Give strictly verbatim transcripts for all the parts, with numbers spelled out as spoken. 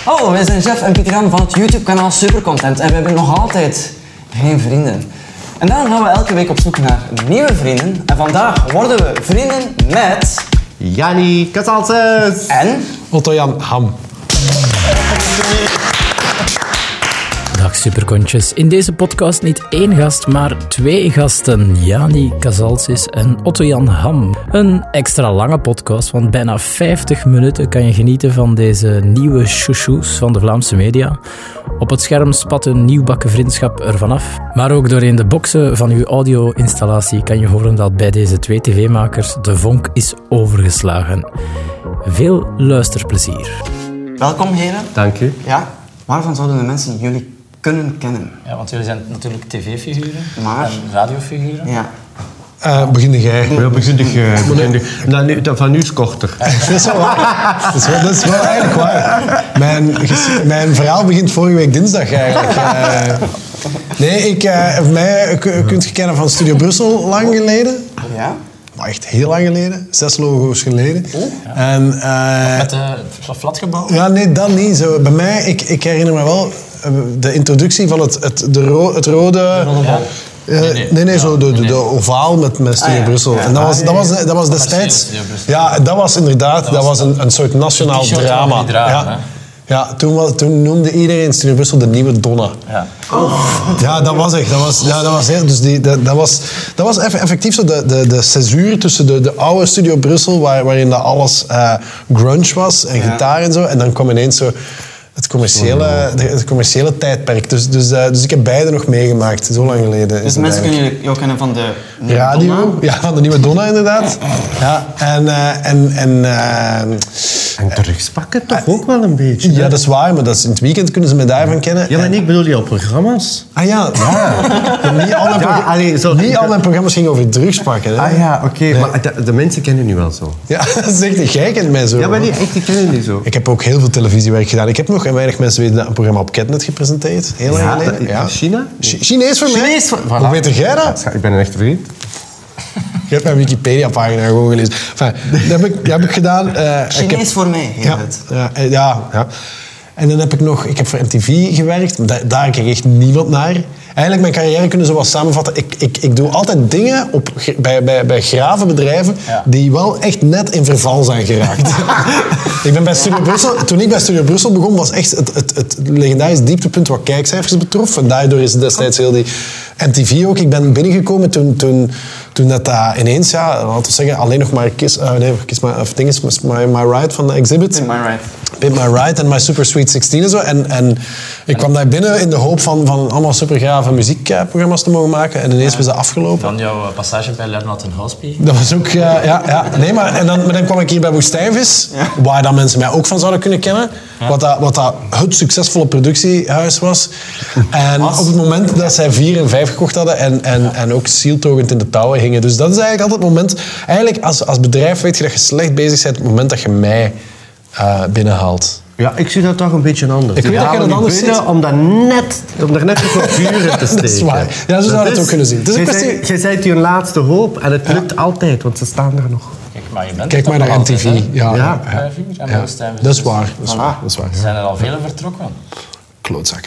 Hallo, wij zijn Jeff en Pieter Jan van het YouTube-kanaal Supercontent en we hebben nog altijd geen vrienden. En daarom gaan we elke week op zoek naar nieuwe vrienden. En vandaag worden we vrienden met... Jannie Casalces En... Otto-Jan Ham. Dag superkontjes. In deze podcast niet één gast, maar twee gasten. Jannie Casalces en Otto-Jan Ham. Een extra lange podcast, want bijna vijftig minuten kan je genieten van deze nieuwe chouchous van de Vlaamse media. Op het scherm spat een nieuwbakken vriendschap ervan af. Maar ook doorheen de boxen van uw audio-installatie kan je horen dat bij deze twee tv-makers de vonk is overgeslagen. Veel luisterplezier. Welkom heren. Dank u. Ja, waarvan zouden de mensen jullie kunnen kennen? Ja, want jullie zijn natuurlijk tv-figuren Maar- en radiofiguren. Ja. Uh, begin jij. Ja, begin ik, uh, begin ik. Nou, nu, dat van nu is korter. Dat is wel waar. Dat is wel, dat is wel eigenlijk waar. Mijn, ges- mijn verhaal begint vorige week dinsdag eigenlijk. Uh, nee, ik, uh, mij k- kunt je kennen van Studio Brussel lang geleden. Ja? Maar echt heel lang geleden. Zes logo's geleden. En, uh, Met de flatgebouw. ja, nee, dat niet. Zo, bij mij, ik, ik herinner me wel uh, de introductie van het, het, de ro- het rode... Ja. Uh, Nee, nee, nee. nee, zo de, de, Nee, nee. de ovaal met, met Studio Ah, ja. Brussel. Ja. En dat was, dat was, dat was destijds... Studio Brussel. Ja, dat was inderdaad dat was een, een soort nationaal T-shirt drama. die dragen, ja. hè? Ja, toen, was, toen noemde iedereen Studio Brussel de nieuwe Donna. Ja. Ja, dat was echt. Dat was, ja, dat was heel, dus die, dat, dat was, dat was eff- effectief zo de, de, de césuur tussen de, de oude Studio Brussel, waar, waarin dat alles uh, grunge was en Ja. gitaar en zo. En dan kwam ineens zo het commerciële, de- het commerciële tijdperk. Dus, dus, uh, dus ik heb beide nog meegemaakt, zo lang geleden. is Dus het mensen eigenlijk. kunnen jullie ook kennen van de... nieuwe Radio, Donna. ja, van de nieuwe Donna inderdaad. Ja, en... Uh, en, en uh, En terugspakken toch ook wel een beetje. hè? ja, dat is waar, maar dat is in het weekend kunnen ze me daarvan kennen. Ja, maar nee, ik bedoel je op programma's. Ah ja, ja. Niet al mijn, Ja, progr- allee, zo- niet al mijn programma's gingen over drugs pakken. Hè? Ah ja, oké. Maar de, de mensen kennen nu wel zo. Ja, dat is echt, jij kent mij zo. Ja, maar nee, echt, die kennen die zo. Ik heb ook heel veel televisiewerk gedaan. Ik heb nog, en weinig mensen weten dat, een programma op Catnet gepresenteerd. Heel lang Ja, geleden. dat- Ja. China? Chi- Chinees voor mij. Chinees voor- Hoe voilà. weet jij dat? Ik ben een echte vriend. Je hebt mijn Wikipedia-pagina gewoon gelezen. Enfin, dat, heb ik, dat heb ik gedaan. Uh, ik Chinees heb, voor mij, heet ja, het. ja, eh, ja, ja. En dan heb ik nog... Ik heb voor M T V gewerkt. maar Daar, daar kijk echt niemand naar. Eigenlijk, mijn carrière kunnen ze wel samenvatten. Ik, ik, ik doe altijd dingen op, bij, bij, bij grave bedrijven Ja. die wel echt net in verval zijn geraakt. ik ben bij Studio Brussel... Toen ik bij Studio Brussel begon, was echt het, het, het legendarisch dieptepunt wat kijkcijfers betrof. En daardoor is destijds heel die M T V ook. Ik ben binnengekomen toen... toen Toen dat uh, ineens, ja, laten we zeggen, alleen nog maar Kiss, uh, nee, Kiss My, of ding is My, My Ride van de Exhibit. Am I right? Pimp My Ride en My Super Sweet sixteen en zo. En, en ik kwam daar binnen in de hoop van, van allemaal supergrave muziekprogramma's te mogen maken. En ineens was dat afgelopen. Dan jouw passage bij Lernout en Hospie. Dat was ook, ja, ja, ja. Nee, maar, en dan, maar dan kwam ik hier bij Woestijnvis, waar dan mensen mij ook van zouden kunnen kennen. Wat, dat, wat dat het succesvolle productiehuis was. En op het moment dat zij vier en vijf gekocht hadden en, en, en ook zieltogend in de touwen hingen. Dus dat is eigenlijk altijd het moment... Eigenlijk, als, als bedrijf weet je dat je slecht bezig bent op het moment dat je mij uh, binnenhaalt. Ja, ik zie dat toch een beetje anders. Ik weet Die dat je halen dat nu anders binnen ziet. Om, dat net, om er net een soort vuur in te steken. Dat is waar. Ja, zo zou je het ook kunnen zien. Het is een Jij kwestie- zei- Jij bent hun laatste hoop en het lukt altijd, want ze staan er nog. Kijk, maar je bent Kijk er maar toch naar nog M T V. altijd, hè? Ja, Ja. ja, Bij vuur en ja. Woestijnvis. Dat is waar. Dat is waar. Dat is waar Er ja. zijn er al vele vertrokken. Klootzakken.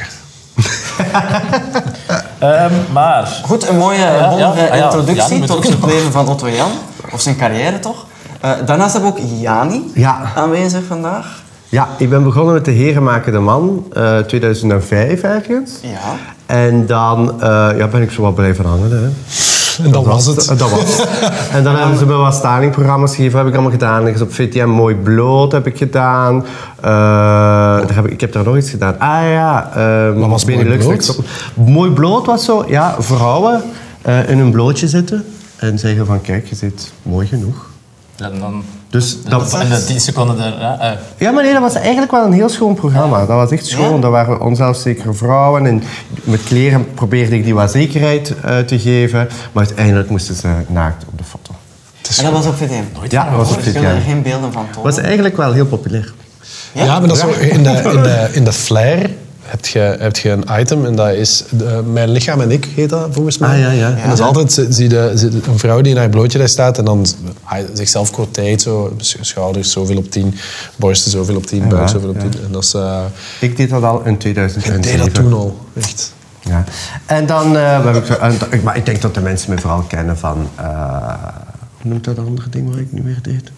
Um, maar... Goed, een mooie ja, bondige ah ja, introductie Jan moet tot ook het nog. leven van Otto-Jan. Of zijn carrière toch. Uh, daarnaast hebben we ook Jannie Ja. aanwezig vandaag. Ja, ik ben begonnen met de Heren maken de man, uh, tweeduizend vijf ergens. Ja. En dan uh, ja, ben ik zo wat blijven hangen. Hè. En dat was het. Dat was het. En dan hebben ze me wat stalingprogramma's gegeven, heb ik allemaal gedaan. Dus op V T M Mooi Bloot heb ik gedaan. Uh, daar heb ik, ik heb daar nog iets gedaan. Ah ja. Uh, Wat was Mooi Benelux Bloot? Next Top. Mooi Bloot was zo, ja, vrouwen uh, in een blootje zitten. En zeggen van, kijk, je zit mooi genoeg. En dan... Dus dat, En de tien seconden er... Ja, uh, ja, maar nee, dat was eigenlijk wel een heel schoon programma. Dat was echt schoon. Ja? Dat waren onzelfzekere vrouwen. En met kleren probeerde ik die wat zekerheid uh, te geven. Maar uiteindelijk moesten ze naakt op de foto. En dat was op V T M. nooit Ja, van dat was op gehoord. Ik V T kan er M. geen beelden van tonen. Was eigenlijk wel heel populair. Ja, maar dat is zo in de, in de, in de flair heb je, heb je een item en dat is de, Mijn lichaam en ik, heet dat volgens mij. Ah, ja, ja. En dat is altijd zie je, zie je een vrouw die in haar blootje daar staat en dan zichzelf quoteert, zo, schouders zoveel op tien, borsten zoveel op tien, buik Ja, zoveel op ja. tien. En dat is, uh, Ik deed dat al in tweeduizend zeven. ik deed dat toen al, echt. Ja. En dan, uh, heb ik zo, en, ik- maar ik denk dat de mensen me vooral kennen van, uh, hoe noemt dat andere ding waar ik nu weer deed?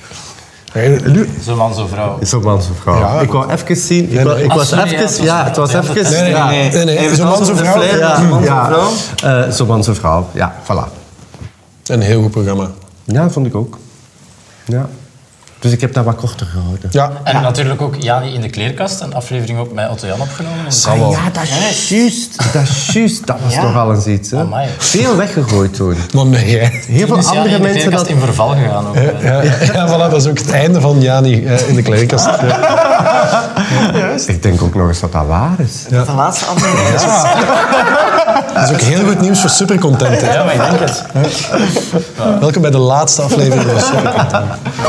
Zo man, zo vrouw. Zo man, zo vrouw. Ja. Ik wou even zien, ik, Nee, wou- nee. ik Ah, was sorry, ja, even, het was ja, een het was vrouw. even, Nee, nee, ja. nee. nee, nee. Even Zo man, als zo op de vrouw. flair, Ja, zo man, zo ja. vrouw. Uh, zo man, zo vrouw. Ja, voilà. Een heel goed programma. Ja, vond ik ook. Ja. Dus ik heb dat wat korter gehouden. Ja, En natuurlijk ook Jani in de kleerkast, een aflevering ook met Otto Jan opgenomen. zal wel. Ja, dat is juist. Dat is juist. Dat was Ja. toch al eens iets, hè? Amai. Veel weggegooid toen. Maar nee, jij. Heel veel Dus Jani andere in de mensen kleerkast dat... in verval gegaan ook. eh. Ja, ja, voilà, dat is ook het einde van Jani uh, in de kleerkast. Ja. Ik denk ook nog eens dat dat waar is. Ja. De laatste aflevering. Dat is ook heel goed nieuws voor Supercontent. hè. Ja, maar ik denk het. Welkom bij de laatste aflevering van Supercontent.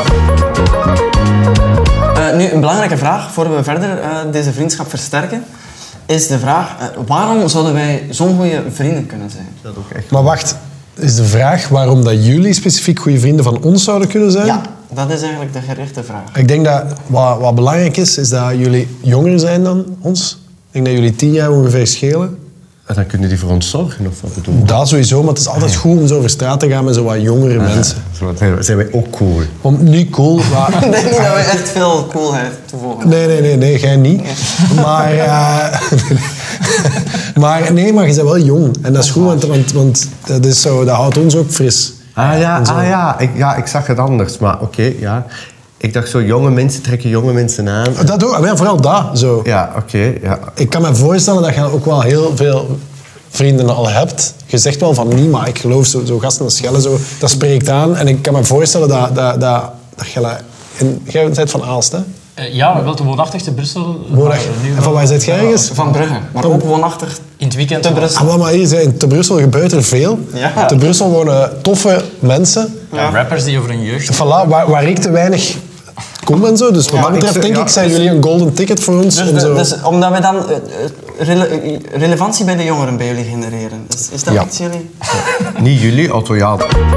Uh, nu, een belangrijke vraag, voor we verder uh, deze vriendschap versterken, is de vraag, uh, waarom zouden wij zo'n goede vrienden kunnen zijn? Dat ook echt. Maar wacht, is de vraag waarom dat jullie specifiek goede vrienden van ons zouden kunnen zijn? Ja, dat is eigenlijk de gerichte vraag. Ik denk dat wat, wat belangrijk is, is dat jullie jonger zijn dan ons. Ik denk dat jullie tien jaar ongeveer schelen. En dan kunnen die voor ons zorgen, of wat bedoel je? Dat sowieso, maar het is altijd goed om zo over straat te gaan met zo wat jongere mensen. Zo zijn, zijn wij ook cool. Om, niet cool, maar... Ik denk niet dat we echt veel coolheid toevoegen. Nee, nee, nee, nee, jij niet. Maar, eh, maar nee, maar je bent wel jong. En dat is goed, want, want, want dat, is zo, dat houdt ons ook fris. Ah ja, En zo. ah, ja. Ik, ja ik zag het anders, maar oké, ja. Ik dacht zo, jonge mensen trekken jonge mensen aan. Dat ook, maar vooral dat. Zo. Ja, oké, ja. Ik kan me voorstellen dat je ook wel heel veel vrienden al hebt. Je zegt wel van niet, maar ik geloof zo, zo gasten als Schelle, zo, dat spreekt aan. En ik kan me voorstellen dat, dat, dat, dat Gelle... En jij bent van Aalst, hè? Eh, ja, we wilden woonachtig te Brussel. Woonachtig. maar nu En wel- van waar zit jij ergens? Van Brugge, maar ook woonachtig In het weekend. te wel. Brussel. Ah, wel, maar hier zijn, te Brussel gebeurt er veel. Ja. Te Brussel wonen toffe mensen. Ja, rappers die over hun jeugd. Voilà, waar, waar ik te weinig kom en zo. Dus wat Ja, dat betreft ik- denk ja, ik, zijn dus- jullie een golden ticket voor ons. Dus, om de- zo... dus omdat we dan eh, eh, rele- eh, relevantie bij de jongeren bij jullie genereren. Is, is dat Ja. iets jullie? Niet jullie, Otto Jan.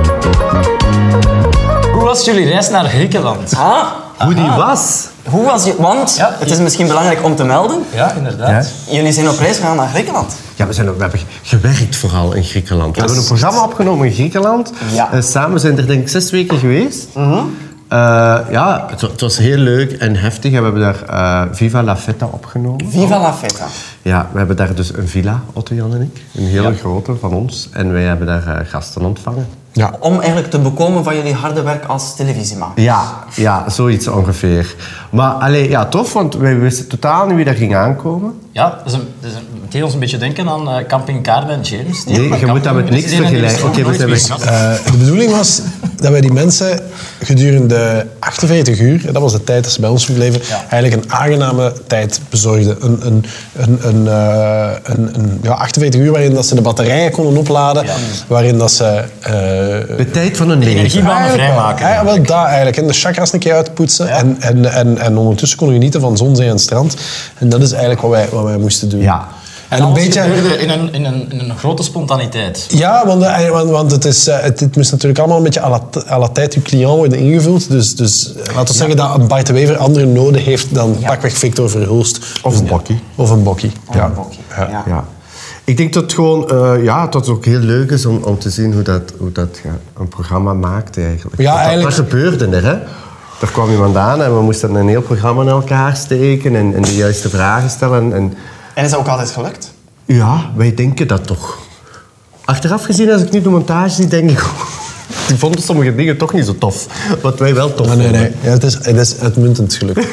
Hoe was jullie reis naar Griekenland? Ah, Hoe die was. hoe was je... Want, Ja, het is misschien belangrijk om te melden, Ja, inderdaad. jullie zijn op reis gegaan naar Griekenland. Ja, we, zijn, ook- we hebben gewerkt vooral in Griekenland. We hebben een programma opgenomen in Griekenland. Ja. Eh, samen zijn er denk ik zes weken geweest. Eh, ja, het, wa- het was heel leuk en heftig. En we hebben daar eh, Viva la Feta opgenomen. Viva la feta. Ja, we hebben daar dus een villa, Otto Jan en ik. Een hele grote van ons. En wij hebben daar eh, gasten ontvangen. Ja. Om eigenlijk te bekomen van jullie harde werk als televisiemaker. Ja, ja, zoiets ongeveer. Maar allee, ja, tof, want wij wisten totaal niet wie daar ging aankomen. Ja, dat is een, dat is een, het deed ons een beetje denken aan uh, Camping Carmen en James. Die Nee, op je moet dat met niks vergelijken. Oké, we zijn weg. Eh, de bedoeling was dat wij die mensen gedurende achtenveertig uur, dat was de tijd dat ze bij ons verbleven, Ja. eigenlijk een aangename tijd bezorgden. Een, een, een, een, eh, een, een ja, achtenveertig uur waarin dat ze de batterijen konden opladen, Ja. waarin dat ze... eh, De tijd van een leven. energiebanen Eigenlijk wel. vrijmaken. Ja, wel dat eigenlijk. En de chakras een keer uitpoetsen. En, en, en, en ondertussen konden we genieten van zon, zee en strand. En dat is eigenlijk wat wij, wat wij moesten doen. Ja. En een Alles beetje... gebeurde in een, in, een, in een grote spontaniteit. Ja, want, eh, want, want het, is, eh, het, het moest natuurlijk allemaal een beetje à la, à la tijd uw cliënt worden ingevuld. Dus, dus eh, laten we zeggen dat een Bart de Wever andere noden heeft dan pakweg Victor Verhulst. Of een bokkie. Of een bokkie. Ja. Een bokje. Ja. Ja. Ik denk dat het gewoon, eh, ja, dat het ook heel leuk is om, om te zien hoe dat, hoe dat ja, een programma maakt eigenlijk. Ja, dat, eigenlijk- dat gebeurde er, hè. Er kwam iemand aan en we moesten een heel programma in elkaar steken en, en de juiste vragen stellen. En, En is dat ook altijd gelukt? ja, wij denken dat toch. Achteraf gezien, als ik nu de montage zie, denk ik... Die vonden sommige dingen toch niet zo tof. Wat wij wel tof Maar nee, vonden. nee. Ja, het, is, het is uitmuntend gelukt.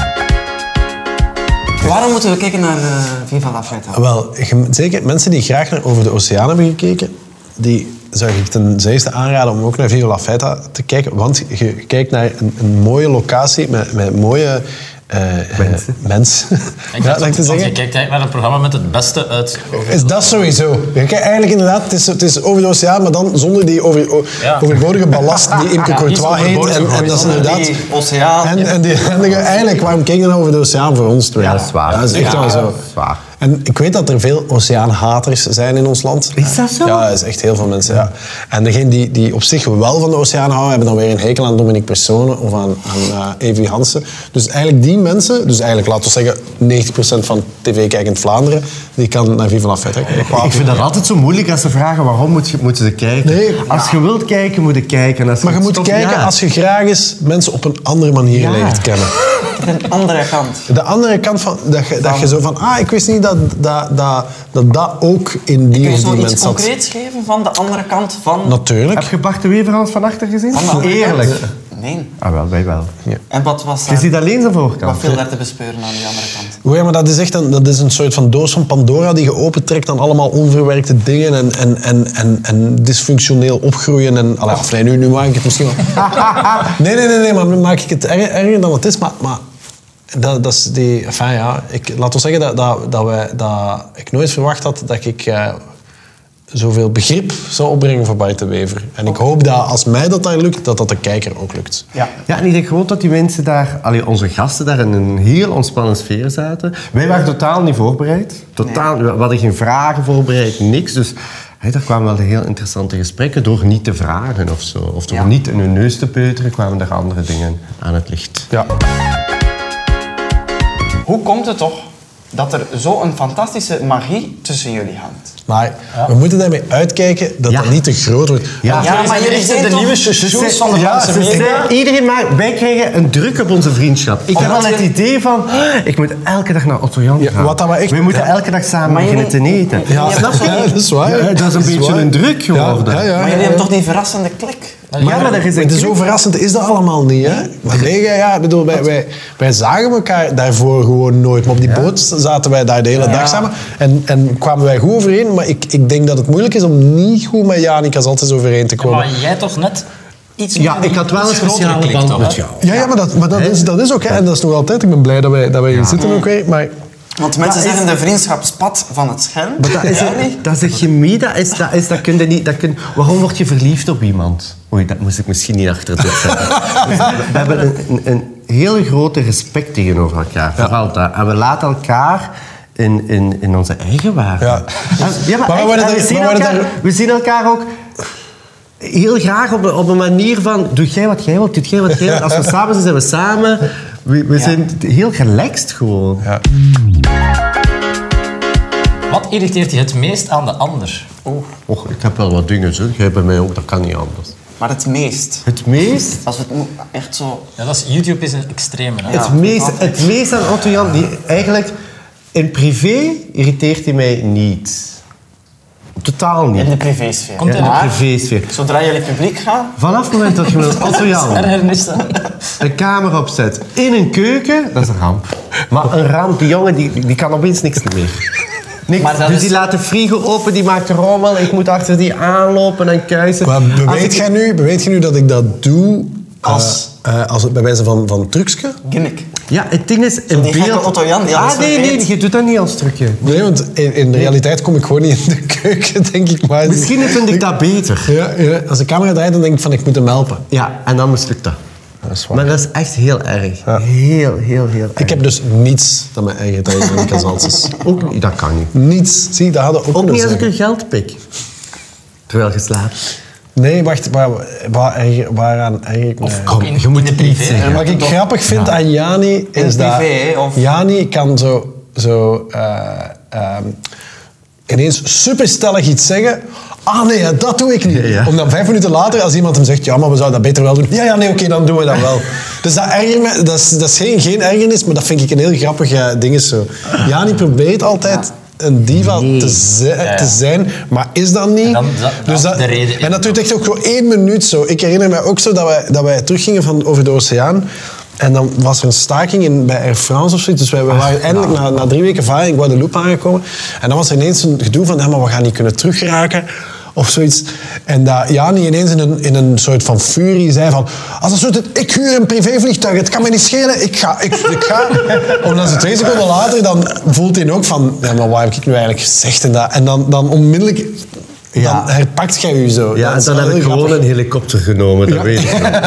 Waarom moeten we kijken naar uh, Viva la feta? Wel, je- zeker mensen die graag naar Over de Oceaan hebben gekeken, die zou ik ten zeerste aanraden om ook naar Viva la Feta te kijken. Want je kijkt naar een, een mooie locatie met, met mooie Uh, Mensen. Uh, mens. Ik ja, dat, ik te zeggen. Je kijkt eigenlijk naar een programma met het beste uit... Is dat sowieso? Je kijkt eigenlijk inderdaad, het is, het is over de oceaan, maar dan zonder die over, o, ja. overbodige ballast die Imke ja, Courtois heet. En, en dat is inderdaad... Die oceaan. En, en, die, en eigenlijk, waarom kijk je dan over de oceaan voor ons twee? Ja, dat is waar. Ja, dat is echt ja, wel zo. Dat is waar. En ik weet dat er veel oceaanhaters zijn in ons land. Is dat zo? Ja, dat is echt heel veel mensen, ja. En degenen die, die op zich wel van de oceaan houden, hebben dan weer een hekel aan Dominique Persone of aan, aan uh, Evi Hansen. Dus eigenlijk die mensen, dus eigenlijk laten we zeggen negentig procent van tv-kijkend Vlaanderen, die kan naar Viva la Fête. Ik vind dat altijd zo moeilijk als ze vragen waarom moet je, moeten ze kijken. Nee. Als je wilt kijken, moet je kijken. Als je Maar je moet stopt, kijken ja. als je graag eens mensen op een andere manier Ja. leert kennen. Een andere kant. De andere kant van, dat je, dat je zo van, ah, ik wist niet dat dat, dat, dat, dat ook in die Kun je of zo die iets mens zat. concreets geven van de andere kant van... Natuurlijk. Heb je Bart de Weverhans van achter gezien? van de andere Eerlijk. kant? Nee. Ah, wel, wij wel. En wat was Je daar... ziet alleen zijn voorkant. Wat viel daar te bespeuren aan die andere kant? Oh ja, maar dat is echt een, dat is een soort van doos van Pandora die je opentrekt aan allemaal onverwerkte dingen en, en, en, en, en dysfunctioneel opgroeien. En, allee, of nee, nu, nu maak ik het misschien wel... Nee, nee, nee, nee, maar nu maak ik het erger, erger dan het is. Maar, maar dat, dat is die... Enfin, ja, ik, laat ons zeggen dat, dat, dat, wij, dat ik nooit verwacht had dat ik... Uh, zoveel begrip zou opbrengen voor Bart de Wever. En ik hoop dat als mij dat daar lukt, dat dat de kijker ook lukt. Ja. Ja, en ik denk gewoon dat die mensen daar, allee, onze gasten daar in een heel ontspannen sfeer zaten. Wij waren totaal niet voorbereid. Totaal, nee. We hadden geen vragen voorbereid, niks. Dus hey, daar kwamen wel heel interessante gesprekken door niet te vragen of zo. Of door Ja. niet in hun neus te peuteren, kwamen er andere dingen aan het licht. Ja. Hoe komt het toch dat er zo'n fantastische magie tussen jullie hangt? Maar we moeten daarmee uitkijken dat Ja. dat niet te groot wordt. Ja. Ja, maar jullie zijn de toch- nieuwe Ze shoes van de Ja, Franse ze media. Iedereen maar, wij krijgen een druk op onze vriendschap. Ik heb Omdat wel het je- idee van, "Ah, ik moet elke dag naar Otto Jan Ja, gaan. wat dat we echt- wij moeten ja. elke dag samen Maar beginnen te jullie- eten. Ja, Snap je? ja, dat is waar. Ja, dat is een beetje waar. een druk geworden. Ja, ja, ja, Maar ja. jullie hebben toch die verrassende klik? Ja, maar dat is Maar een zo verrassend is dat allemaal niet, hè? Maar nee, ja, ja, ik bedoel, wij, wij, wij zagen elkaar daarvoor gewoon nooit. Maar op die boot zaten wij daar de hele dag samen. En, en kwamen wij goed overeen. Maar ik, ik denk dat het moeilijk is om niet goed met Jani Casaltes overeen te komen. Maar jij toch net iets Ja, meer- ik had wel een iets grotere speciale klik band toch, met hè? jou. Ja, ja, maar dat, maar dat, is, dat is ook, hè? En dat is nog altijd. Ik ben blij dat wij, dat wij hier zitten ook weer. Maar Want mensen Dat is- zeggen de vriendschapspad van het scherm. Maar dat is, Ja, een, nee? dat is een chemie, dat is... Dat is dat kun je niet, dat kun, waarom word je verliefd op iemand? Oei, dat moest ik misschien niet achter het zetten. Dus we hebben een, een, een hele grote respect tegenover elkaar. Vooral dat. En we laten elkaar in, in, in onze eigen waarde. Ja. En- ja, maar Maar we echt, worden en we, er- zien maar we worden elkaar, er- we zien elkaar ook heel graag op, een- op een manier van... Doe jij wat jij wilt, doe jij wat jij wilt. Als we samen zijn, zijn we samen. We, we zijn heel relaxed gewoon. ja. Wat irriteert je het meest aan de ander? Och, ik heb wel wat dingen, zo. Jij bij mij ook, dat kan niet anders. Maar het meest. Het meest... Als we het mo- echt zo... Ja, dat is, YouTube is een extreme. Hè? Ja. Het meest, altijd. het meest aan Otto Jan, die eigenlijk... In privé irriteert hij mij niet. Totaal niet. In de privésfeer. Komt Ja, in de Maar privésfeer. zodra jullie publiek gaan... Vanaf het moment dat je met Otto Jan Ergernissen. een kamer opzet in een keuken, dat is een ramp. Maar een ramp, die jongen die, die kan opeens niks meer. Niks. Maar dat Dus is- die laat de frigo open, die maakt rommel. Ik moet achter die aanlopen en kuisen. Maar Als beweet ik- jij nu, beweet jij nu dat ik dat doe Als? eh, eh, als het bij wijze van, van trucje? Gimmick. Ja, het ding is, een die gekke beeld... Otto Jan die alles ah, nee, nee, vergeet. je doet dat niet als trucje. Nee, want in, in de realiteit kom ik gewoon niet in de keuken, denk ik. Maar Misschien vind ik dat beter. Ja, ja, als de camera draait, dan denk ik van ik moet hem helpen. Ja, en dan mislukt dat. Dat is waar. Maar dat is echt heel erg. Heel, heel, heel erg. Ik heb dus niets dat mij eigen tegen aan Casaltes. Ook niet, dat kan niet. Niets. Zie, dat hadden we ook, Ook kunnen niet als ik zeggen. een geld pik. Terwijl je slaapt. Nee, wacht. Waar, waar, erger- waaraan erger ik mij? Kom, in- je moet in de iets privé. zeggen. En wat ik grappig vind aan Jani is dat... privé, hè, of- Jani kan zo... zo eh, ehm, ineens superstellig iets zeggen. Ah nee, ja, dat doe ik niet. Ja, ja. Om dan vijf minuten later, als iemand hem zegt... Ja, maar we zouden dat beter wel doen. Ja, ja, nee, oké, dan doen we dat wel. Dus dat ergert me. Dat is, dat is geen, geen ergernis, maar dat vind ik een heel grappig uh, ding. Is zo. Jani probeert altijd... een diva Nee. te, zi- ja. te zijn, maar is dat niet. En dan- dat- dus dat is de reden. En dat duurt echt ook zo één minuut zo. Ik herinner me ook zo dat wij, dat wij teruggingen van over de oceaan. En dan was er een staking in, bij Air France of zoiets. Dus wij, wij waren eindelijk na, na drie weken varen in Guadeloupe aangekomen. En dan was er ineens een gedoe van, ja, maar we gaan niet kunnen teruggeraken. of zoiets. En dat Jani ineens in een, in een soort van furie zei van... Als dat zo zit, ik huur een privévliegtuig, het kan me niet schelen, ik ga. Ik, ik ga. Omdat ze twee seconden later, dan voelt hij ook van... Ja, maar wat heb ik nu eigenlijk gezegd? En, dat, en dan, dan onmiddellijk... Ja. Dan herpakt jij je zo. Ja, Dat en dan heb ik gewoon grappig. een helikopter genomen, dat Ja. weet ik wel.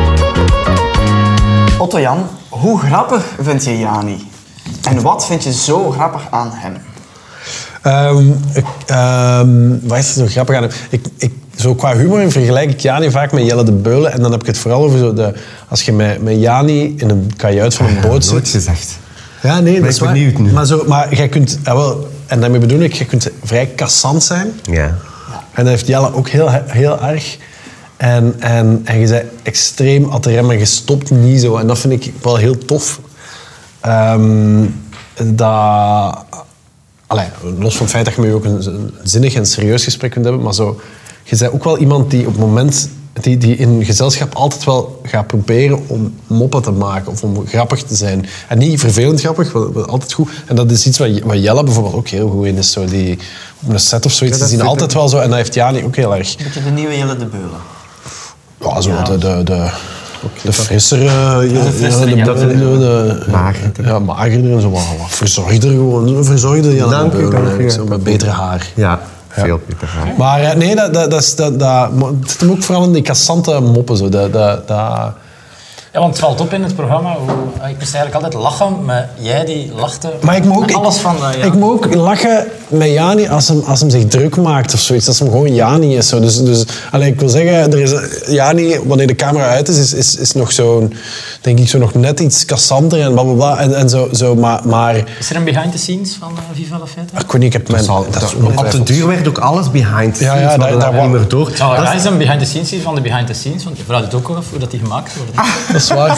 Otto Jan, hoe grappig vind je Jani? En wat vind je zo grappig aan hem? Um, ik, um, wat is er zo grappig aan hem? Ik, ik, zo qua humor vergelijk ik Jani vaak met Jelle de Beulen. En dan heb ik het vooral over zo de, als je met, met Jani in een kajuit van een boot Nooit zit. gezegd. Ja, nee, dat ik is ben waar. benieuwd nu. Maar, zo, maar jij kunt, ja, wel, en daarmee bedoel ik, je kunt vrij cassant zijn. Ja. En dat heeft Jelle ook heel, heel erg. En, en, en je bent extreem at de rem en je stopt niet zo. En dat vind ik wel heel tof. Um, dat... Allee, los van het feit dat je met je ook een, een zinnig en serieus gesprek kunt hebben, maar zo, je bent ook wel iemand die op het moment... Die, die in gezelschap altijd wel gaat proberen om moppen te maken of om grappig te zijn. En niet vervelend grappig, maar maar altijd goed. En dat is iets wat, wat Jelle bijvoorbeeld ook heel goed in is. Zo die, op een set of zoiets, Ja, die zien dat altijd vind wel zo. En dat heeft Jani ook heel erg. Beetje de nieuwe Jelle de Beulen. Ja, zo de... de, de de frissere, ja, de frissere ja, de, Jelle de, de de, de, Magerder. ja, magerder en zo wat, wat verzorgder gewoon. Een verzorgde Jelle Dank de u, Beulen, dank u. eigenlijk, zo met betere haar. Ja, veel beter. Ja. Maar eh, nee, dat, dat, dat, is- dat, dat, het zit hem ook vooral in die cassante moppen. Zo. Dat, dat, dat, Ja, want het valt op in het programma. Hoe, ik moest eigenlijk altijd lachen, maar jij die lachte Maar ik moet ook, met alles van... eh, ja. ik moet ook lachen met Jani als hem, als hem zich druk maakt of zoiets. Als hem gewoon Jani is. Zo. Dus, dus, allee, ik wil zeggen, er is, Jani, wanneer de camera uit is, is, is, is nog zo'n, denk ik, zo nog net iets cassanter en blablabla. En, en zo, zo, maar, maar Is er een behind the scenes van uh, Viva la Fête? ik weet niet, ik heb mijn... Zal- dat is dat- op de ongetwijfeld. duur werd ook alles behind the Ja, scenes. ja, we daar- hadden daar dat niet wa- meer door. Het zou Dat raar is- zijn, een behind the scenes zien van de behind the scenes, want je vraagt het ook af hoe dat die gemaakt worden. Dat is waar.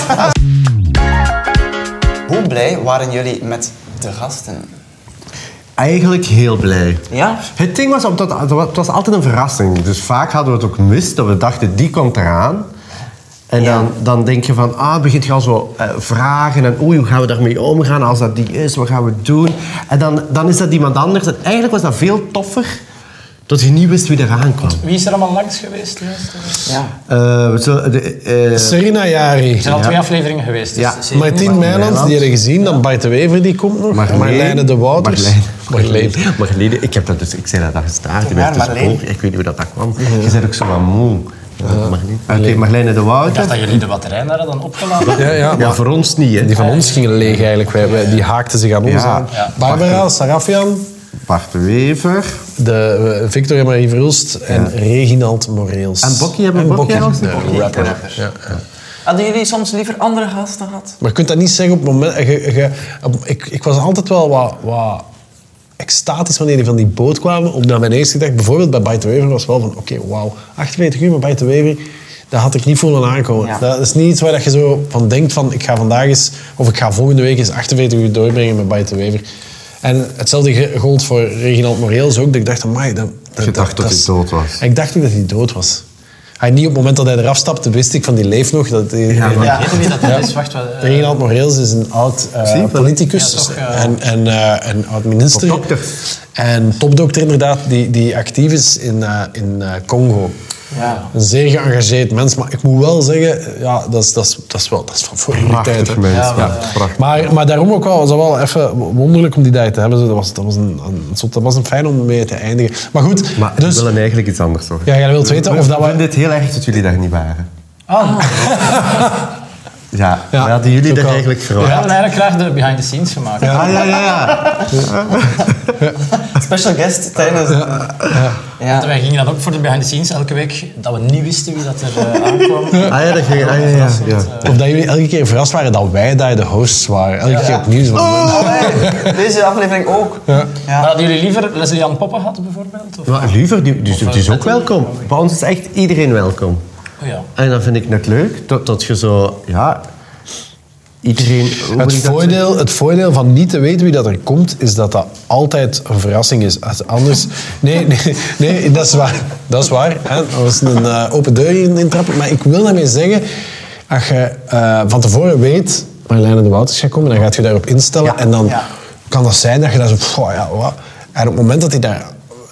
Hoe blij waren jullie met de gasten? Eigenlijk heel blij. Ja? Het ding was, dat, het was altijd een verrassing. Dus vaak hadden we het ook gemist, dat we dachten, die komt eraan. En Ja. dan, dan denk je van, ah, begint je al zo eh, vragen en oei, hoe gaan we daarmee omgaan als dat die is, wat gaan we doen? En dan, dan is dat iemand anders. En eigenlijk was dat veel toffer, dat je niet wist wie eraan kwam. Wie is er allemaal langs geweest? juist? Ja. Eh, we zullen- de, eh, Serena Jari. Er zijn al twee afleveringen geweest. Dus Ja. zeker. Martien Meiland, die hadden gezien. Dan Bart de Wever, die komt nog. Marlijne de Wouters. Marleen. Marleen. Marleen. Ik heb dat dus, ik zei dat daar gestaard. Die Ja, werd dus Marleen. ook- Ik weet niet hoe dat, dat kwam. Je bent ook zo wat moe. Ja, Marleen. Oké, Marlijne de Ik dacht Wouter. dat jullie de batterij daar hadden opgeladen. Ja, ja. Ja, voor ons niet, hè. Die van ons gingen leeg eigenlijk. Wij, wij- die haakten zich aan ons Ja. aan. Ja. Barbara, Sarafian, Bart de Wever. de, uh, Victor en Marie Verhulst en Reginald Moreels. En Bokkie hebben En we Bokkie Bokkie, als- de Bokkie, rapper. de rapper. Ja, ja. Hadden jullie soms liever andere gasten gehad? Maar je kunt dat niet zeggen op het moment... Je, je, op- ik, ik was altijd wel wat, wat extatisch wanneer die van die boot kwamen. Omdat mijn eerste gedachte, bijvoorbeeld bij Bart de Wever, was wel van... Oké, wauw, achtenveertig uur met Bart de Wever... Dat had ik niet voelen aankomen. Ja. Dat is niet iets waar dat je zo van denkt van... Ik ga vandaag eens... Of ik ga volgende week eens achtenveertig uur doorbrengen met Bart de Wever. En hetzelfde ge- gold voor Reginald Moreels ook. Dat ik dacht, amai, dat, dat, Je dacht dat hij is- dood was. Ik dacht ook dat hij dood was. Hij, niet op het moment dat hij eraf stapte, wist ik van die leeft nog. Dat hij, Ja, maar- Ja. Weet je wie dat Ja. is? Wacht, wat, eh, Reginald Moreels is een oud eh, Zie je? politicus Ja, toch, eh, en, en, eh, en oud minister. Topdokter. En topdokter inderdaad, die, die actief is in, eh, in eh, Congo. Ja. Een zeer geëngageerd mens. Maar ik moet wel zeggen, ja, dat is, dat is, dat is, wel, dat is van voor die tijd. Prachtig hè. mens. Ja, Ja, maar, prachtig. Maar, maar daarom ook wel, was dat wel even wonderlijk om die tijd te hebben. Zo, Dat was, dat was, een, een, soort- dat was een fijn om mee te eindigen. Maar goed, Maar dus... we willen eigenlijk iets anders hoor. Ja, jij wilt weten of dat we we... vinden het heel erg dat jullie daar niet waren. Ah, Ja, Ja, we hadden jullie ook daar wel. eigenlijk we verwacht. hebben eigenlijk graag de behind the scenes gemaakt. Ja. Ah, ja, ja, ja. Special guest tijdens... Ja. Wij gingen dan ook voor de behind the scenes elke week, dat we niet wisten wie dat er uh, aankwam. Ah, ja, dat ging, ah, ja, ja, ja. Of dat jullie elke keer verrast waren dat wij daar de hosts waren. Elke keer opnieuw. Zo. Oh, nee. Deze aflevering ook. Ja. Ja. Maar hadden jullie liever Leslie Ann Poppen gehad bijvoorbeeld? Of? Maar liever, die, die, die is ook welkom. Bij ons is echt iedereen welkom. Oh ja. En dan vind ik het leuk dat, dat je zo, ja, iedereen... hoe moet Het ik dat voordeel, het voordeel van niet te weten wie dat er komt, is dat dat altijd een verrassing is. Als anders... Nee, nee, nee, dat is waar. Dat is waar. Hè. Dat is een uh, open deur in, in trappen. Maar ik wil daarmee zeggen, als je uh, van tevoren weet Marlijne de Wouters gaat komen, dan gaat je daarop instellen. Ja. En dan Ja. kan dat zijn dat je daar zo... Pff, ja, wat. En op het moment dat hij daar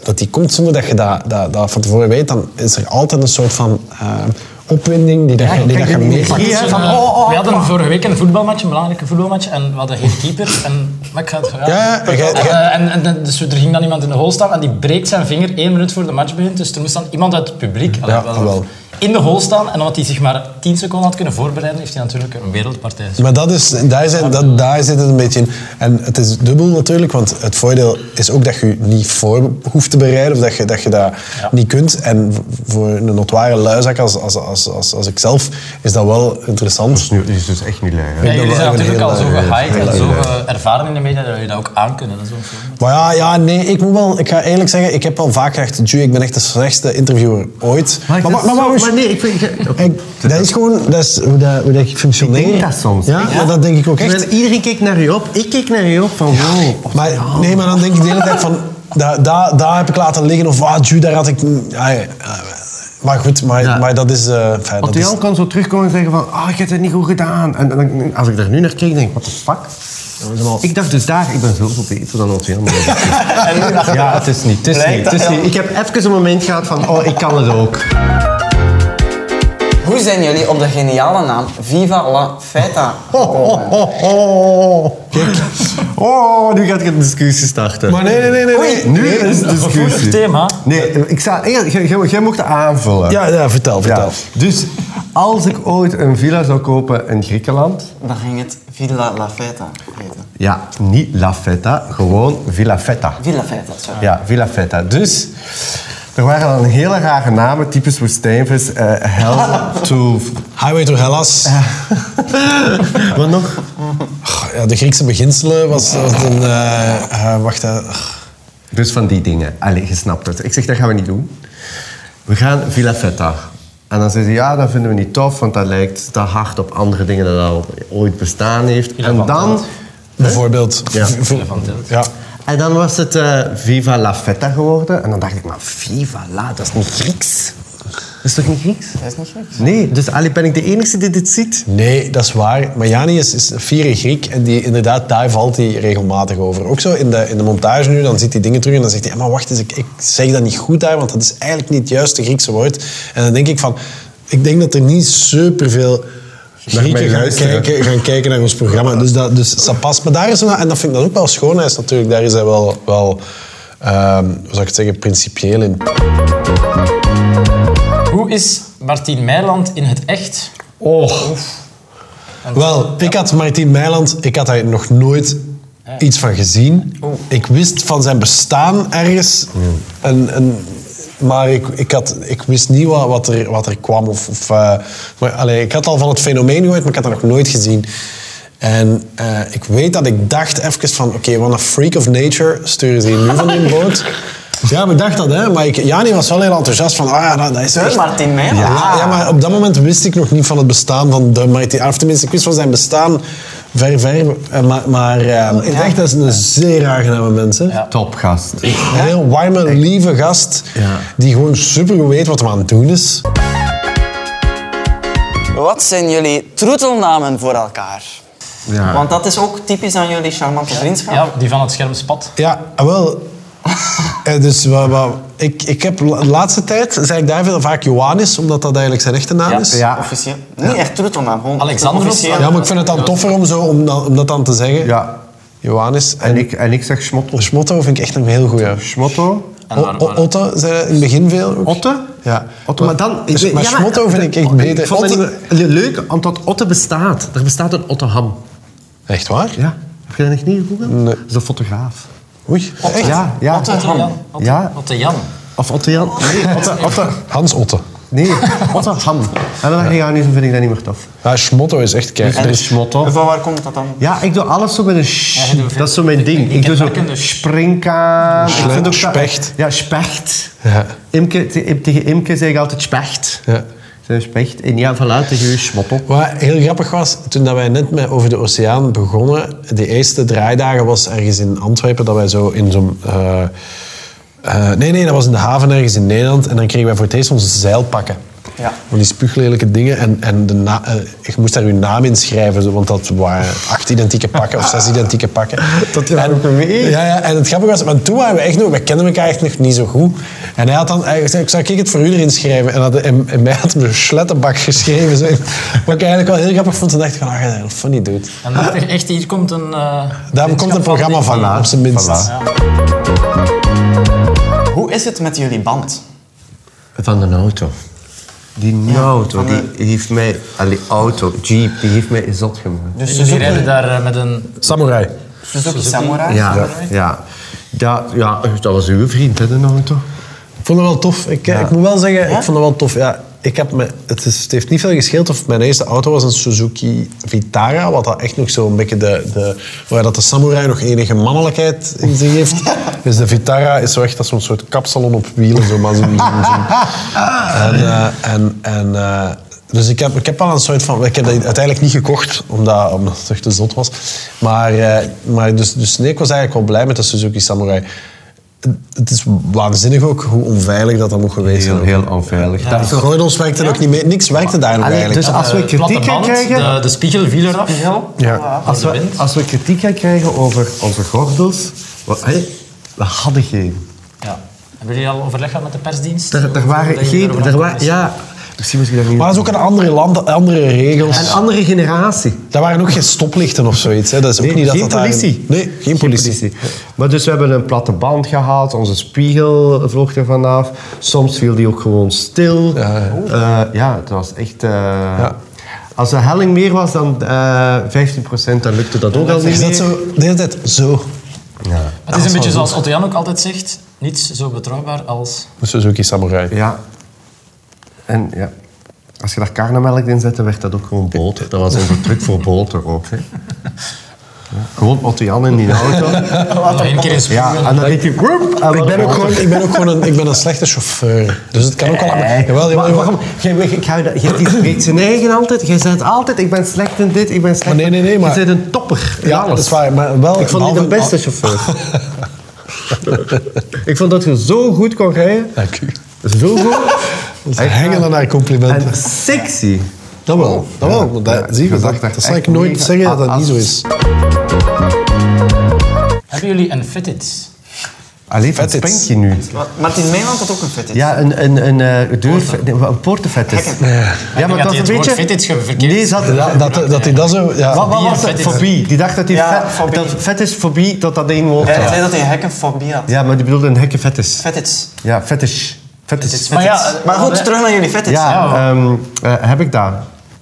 dat die komt zonder dat je dat, dat, dat van tevoren weet, dan is er altijd een soort van uh, opwinding die, dat, Ja, je- die kijk, dat je die meepakt. energie, hè, van, Eh, oh, oh, we hadden oh. vorige week een voetbalmatch, een belangrijke voetbalmatch, en we hadden geen keeper. En, maar ik ga het, ja. Ja, ja, en jij- En, jij- eh, en, en dus er ging dan iemand in de hol staan en die breekt zijn vinger één minuut voor de match begint. Dus er moest dan iemand uit het publiek allee, Ja, wel. in de hol staan. En omdat hij zich maar tien seconden had kunnen voorbereiden, heeft hij natuurlijk een wereldpartij. Maar dat is, daar, zit, dat, daar zit het een beetje in. En het is dubbel natuurlijk, want het voordeel is ook dat je je niet voor hoeft te bereiden of dat je dat, je dat Ja. niet kunt. En voor een notoire luizak als, als, als, als, als ik zelf is dat wel interessant. Dat is, nu, dat is dus echt niet leuk. hè. Ja, jullie ben zijn wel natuurlijk heel, al zo eh, gehyped heel, en zo eh, eh, ervaren in de media dat jullie dat ook aankunnen. Dat is ook zo. Maar ja, ja, nee, ik moet wel, ik ga eerlijk zeggen, ik heb al vaak gezegd, Ju, ik ben echt de slechtste interviewer ooit. Maar, maar, dat maar, is maar, zo- maar nee, ik vind... ik- dat is gewoon, dat is hoe, dat, hoe dat ik functioneer. Ik denk dat soms. Ja, Ja. maar dat denk ik ook echt. Terwijl iedereen keek naar je op. Ik keek naar je op van, wow. Maar, nee, maar dan denk ik de hele tijd van... Daar da, da heb ik laten liggen. Of ah, Ju, daar had ik... Ja, ja, maar goed, maar, Ja. maar dat is... Uh, fijn, dat Want is Jan kan zo terugkomen en zeggen van, ah, je hebt het niet goed gedaan. En, dan, als ik daar nu naar kijk, denk ik, what the fuck? Ik dacht dus daar, ik ben zoveel beter dan Otto-Jan. Ja, het is niet. Het is niet, het is niet. Ik heb even een moment gehad van, oh, ik kan het ook. Hoe zijn jullie op de geniale naam Viva la Feta gekomen? Oh, oh. Kijk. Oh, nu gaat je een discussie starten. Maar nee, nee, nee, nee. nee. Nu is het Gevoelig discussie. thema. Nee, ik sta, jij, jij, jij mocht aanvullen. Ja, ja, vertel, vertel. Ja. Dus als ik ooit een villa zou kopen in Griekenland... Dan ging het Villa la Feta heten. Ja, niet La Feta, gewoon Villa Feta. Villa Feta, sorry. Ja, Villa Feta. Dus er waren dan hele rare namen, typisch woestijnvis. Uh, hell to... Highway to Hellas. Wat nog? Ja, de Griekse beginselen was, was een... Uh, uh, wacht, uh, Dus van die dingen. Allee, je snapt het. Ik zeg, dat gaan we niet doen. We gaan Villa Feta. En dan zeggen ze, ja, dat vinden we niet tof, want dat lijkt te hard op andere dingen dat al ooit bestaan heeft. Villa En van dan... Telt. bijvoorbeeld... Ja. v- v- van Telt. Ja. En dan was het uh, Viva la Feta geworden. En dan dacht ik, maar Viva la, dat is niet Grieks. Dat is toch niet Grieks? Dat is niet Grieks. Nee, dus allee, ben ik de enige die dit ziet? Nee, dat is waar. Maar Jani is, is een fiere Griek en die, inderdaad, daar valt hij regelmatig over. Ook zo in de, in de montage nu, dan ziet hij dingen terug en dan zegt hij, ja, maar wacht eens, ik, ik zeg dat niet goed daar, want dat is eigenlijk niet het juiste Griekse woord. En dan denk ik van, ik denk dat er niet superveel mij Grieken gaan luisteren. kijken, gaan kijken naar ons programma. Dus dat, dus dat past. Maar daar is een, en dat vind ik dat ook wel schoon, hij is natuurlijk, daar is hij wel, wel um, hoe zou ik het zeggen, principieel in. Hoe is Martien Meiland in het echt? Oh. Wel, ik had Martien Meiland, ik had daar nog nooit iets van gezien. Ik wist van zijn bestaan ergens. En, en, maar ik, ik, had, ik wist niet wat, wat, er, wat er kwam. Of, of, uh, maar, allee, ik had al van het fenomeen gehoord, maar ik had dat nog nooit gezien. En uh, ik weet dat ik dacht even van... Oké, okay, wat een freak of nature sturen ze hier nu van die boot. Ja, we dachten dat, hè. Maar ik, Jani was wel heel enthousiast van... Ah ja, dat, dat is echt... Martien Meiland. Ja, ja, maar op dat moment wist ik nog niet van het bestaan van de Martien... Of tenminste, ik wist van zijn bestaan ver, ver. Maar, maar uh, in het echt, dat is een zeer aangename mens, hè. Ja. Topgast. Een heel warme, lieve gast. Ja. Die gewoon super goed weet wat hij aan het doen is. Wat zijn jullie troetelnamen voor elkaar? Ja. Want dat is ook typisch aan jullie charmante vriendschap. Ja, die van het scherm spat. Ja, wel... Eh, dus wat, wat, ik, ik heb de laatste tijd, zei ik daar veel vaak Johannes, omdat dat eigenlijk zijn echte naam Ja. is. Ja. Officieel. Niet echt troetelnaam, gewoon Alexander officieel. Ja, maar ik vind het dan toffer om, zo, om, dat, om dat dan te zeggen. Ja. Johannes. En ik, en ik zeg Schmotto. Schmotto vind ik echt een heel goeie. Schmotto. En O- waar- O- waar- Otto zei dat in het begin veel. ook. Otte? Ja. Otto, maar dan... Dus- maar ja, Schmotto vind ik echt Otte- beter. Ik vond het Otte- niet meer leuk, omdat Otte bestaat. Er bestaat een Otte Ham. Echt waar? Ja. Heb je dat nog niet gegoogeld? Nee. Dat is een fotograaf. Oei. Echt? Ja, ja. Otto Jan. Otto- Ja. Otto Jan. Of Otte Jan. Nee, Otte, Otte. Hans Otte. Nee, Otte Ham. En dan dacht ik, ja, nu vind ik dat niet meer tof. Ja, Schmotto is echt kei. Er is Schmotto. En van waar komt dat dan? Ja, ik doe alles zo met een sh. Ja, je doet veel- Dat is zo mijn ding. Ik- ik Ik doe zo herken de sh- springkaan. Ik vind ook dat- Specht. Ja, specht. Ja. Imke, te- tegen Imke zeg ik altijd specht. Ja. Zijn specht. En ja, voilà, tegen u schmotto. Wat heel grappig was, toen dat wij net met over de oceaan begonnen, de eerste draaidagen was ergens in Antwerpen, dat wij zo in zo'n... Uh, uh, nee, nee, dat was in de haven ergens in Nederland. En dan kregen wij voor het eerst onze zeilpakken. Ja. Van die spuuglelijke dingen. En, en de na, uh, je moest daar je naam in schrijven, zo, want dat waren acht identieke pakken of zes identieke pakken. Dat je en, ook mee. Ja, ja, en het grappige was, maar toen waren we echt nog, we kenden elkaar echt nog niet zo goed. En hij had dan, hij zei, ik zou ik het voor u erin schrijven. En, had, en, en mij had hem een slettenbak geschreven. Zo. Wat ik eigenlijk wel heel grappig vond, toen dacht ik van, ah, dat is een funny dude. En dacht ik echt, hier komt een... Uh, Daar komt een programma van, Voilà. op zijn minst. Voilà. Ja. Hoe is het met jullie band? Van een auto. Die auto, van de- die heeft mij... Allee, auto, jeep, die heeft mij zot gemaakt. Dus Jullie Suzuki, rijden daar uh, met een... Samurai. Suzuki Samurai? Ja, ja. Ja, ja, dat was uw vriend, hè, de auto. Ik vond het wel tof. Ik, ik moet wel zeggen, ik vond het wel tof. Ja, ik heb me, het, is, het heeft niet veel gescheeld of mijn eerste auto was een Suzuki Vitara, wat dat echt nog zo'n beetje de, de... waar dat de Samurai nog enige mannelijkheid in zich heeft. Dus de Vitara is zo echt als zo'n soort kapsalon op wielen. Zo, maar zo, zo, zo. En, uh, en, en, uh, dus ik heb, ik heb wel een soort van... Ik heb dat uiteindelijk niet gekocht, omdat, omdat het echt te zot was. Maar, uh, maar dus, dus nee, ik was eigenlijk wel blij met de Suzuki Samurai. Het is waanzinnig ook hoe onveilig dat, dat moet geweest zijn. Heel, heel onveilig. Ja. Dat is De toch- gordels werkten ook niet meer. Niks werkte daar nog Allee, eigenlijk. dus als we de kritiek platte gaan band, krijgen... De, de spiegel viel eraf. Ja. Als we, als we kritiek gaan krijgen over onze gordels... Wat, hé, we hadden geen. Ja. Hebben jullie al overleg gehad met de persdienst? Er, er waren Dat jullie geen... erover Er aan wa, konden ja, misschien moet ik dat niet... Maar dat is ook een andere land, andere regels. Een andere generatie. Daar waren ook geen stoplichten of zoiets. Hè. Dat is ook Nee, niet dat geen dat daar- politie. Nee, geen politie. Maar dus we hebben een platte band gehaald, onze spiegel vloog er vanaf. Soms viel die ook gewoon stil. Ja, ja, ja het was echt... Uh, Als de helling meer was dan uh, vijftien procent, dan lukte dat ook al Is niet dat meer. zo, de hele tijd zo? Ja. Het is een beetje zoals Otto Jan ook altijd zegt, niets zo betrouwbaar als... De Suzuki Samurai. Ja. En ja, als je daar karnemelk in zette, werd dat ook gewoon boter. Dat was onze truc voor boter ook. Hè. Ja, gewoon Otto Jan in die auto. Nog één keer in spiegel. Ja, en dan deed hij... woep, en Ik ben ook boter. gewoon, ik ben ook gewoon een, ik ben een slechte chauffeur. Dus het kan ook wel... Hey, Jawel, jawel, maar jawel. waarom? Jij, jij, jij, jij die spreekt zijn eigen altijd. Jij zegt altijd, ik ben slecht in dit, ik ben slecht Maar nee, nee, nee, in... maar- Je bent een topper in Ja, alles. dat is waar. Maar wel, Ik vond je de behalve- beste chauffeur. Ik vond dat je zo goed kon rijden. Dank u. Zo goed. Dat is hengelen naar complimenten. En sexy. Dat wel, dat wel. Maar dat, Ja, zie je, je dat, zag daar dat zal echt ik nooit mega- zeggen dat dat als- niet zo is. Hebben jullie een fitted? Allee, wat Fetish. spenk je nu? Maar Martin Meiland had ook een fetish. Ja, een, een, een, eh, deur... nee, een poortenfetish. Hekken. Ja, denk maar dat dat hij is het een woord beetje... fetish ge- verkeerd- Nee, zat... Ja, dat, dat hij dat zo... Ja. Wat, wat Fobie was en het? fetish. Fobie. Die dacht dat hij Ja, vet, fobie. dat fetish, fobie, dat dat één woord Hij was. zei dat hij een hekkenfobie had. Ja, maar die bedoelde een hekken fetish. Fetish. Ja, fetish. Fetish. Maar ja, eh, Maar goed, terug naar jullie fetish. Ja, ehm, eh, heb ik dat?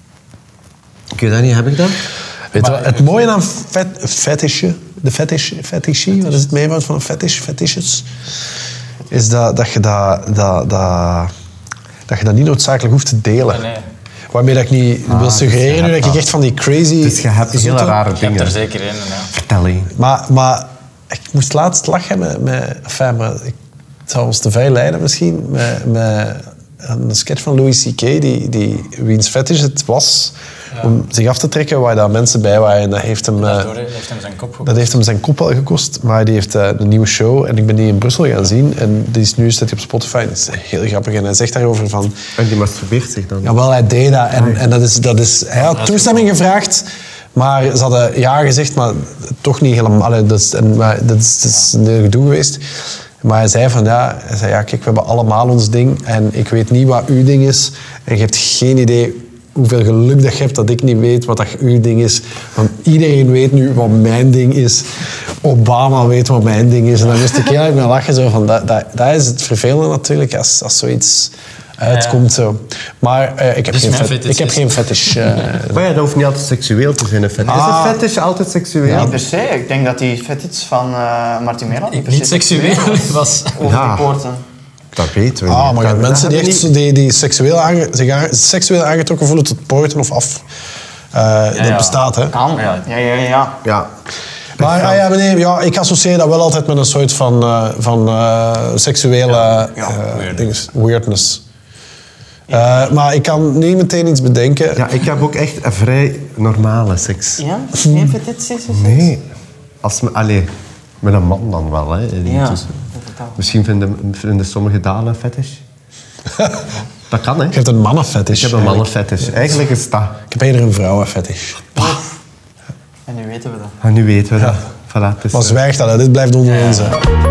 Ik weet dat niet, heb ik dat? Weet je wat, het mooie aan vet, fetishje, de fetish, fetishy, wat is het meervoud van een fetish, fetishes, is dat, dat, je dat, dat, dat, dat je dat niet noodzakelijk hoeft te delen. Nee. Waarmee dat ik niet wil dus suggereren je nu hebt dat ik dat. echt van die crazy... Dus je hebt hele zoete- rare je hebt dingen. er zeker in. Ja. Vertel eens. Maar, maar ik moest laatst lachen met... met enfin, maar ik, het zou ons te ver leiden misschien. Met, met een sketch van Louis C K, die, die, wiens fetish het was om zich af te trekken, waar daar mensen bij waren. En dat heeft hem... eh, Daardoor heeft hem zijn kop gekocht. dat heeft hem zijn kop wel gekost, maar die heeft uh, een nieuwe show en ik ben die in Brussel gaan zien en die is nu staat hij op Spotify en dat is heel grappig en hij zegt daarover van En die masturbeert zich dan. ja wel hij deed dat en, en dat is, dat is, hij had toestemming gevraagd, maar ze hadden ja gezegd, maar toch niet helemaal. Allee, dat is, en, maar, dat is, dat is een heel gedoe geweest. Maar hij zei van ja, hij zei, ja, kijk, we hebben allemaal ons ding en ik weet niet wat uw ding is en je hebt geen idee hoeveel geluk dat je hebt dat ik niet weet wat dat uw ding is. Want iedereen weet nu wat mijn ding is. Obama weet wat mijn ding is. En dan moest ik heel erg mee lachen. Zo van, dat, dat, dat is het vervelende natuurlijk, als, als zoiets uitkomt. Zo. Maar uh, ik heb Dus geen, mijn fet, fetish ik heb is- geen fetish. Uh, Maar ja, dat hoeft niet altijd seksueel te zijn, een fetish. Ah. Is een fetish altijd seksueel? Niet per se. Ik denk dat die fetish van uh, Martin Meiland niet per Niet se seksueel was. over Ja. die poorten. Dat weten we ah, niet. maar Dat- mensen dat die, hebben we echt, die, die seksueel, aange, zich aange- seksueel aangetrokken voelen tot poorten of af. Uh, dat ja. bestaat, hè. Kan. Ja, ja, ja. ja. Ja. Maar ah, ja, maar nee, ja, ik associeer dat wel altijd met een soort van, uh, van uh, seksuele Ja, uh, weird. dinges, weirdness. Uh, maar ik kan niet meteen iets bedenken. Ja, ik heb ook echt een vrij normale seks. Ja? Geen fetish is of Nee. Als me, allee, met een man dan wel, hè. Ja. Dus, misschien vinden, vinden sommige dalen een fetish. Dat kan, hè. Je hebt een mannenfetish. Ik heb een mannenfetish. Eigenlijk is dat... Ik heb eerder een vrouwenfetish. En nu weten we dat. Ah, nu weten we dat. Voilà, dus, Maar zwijg dat, hè. Dit blijft onder ons. Hè.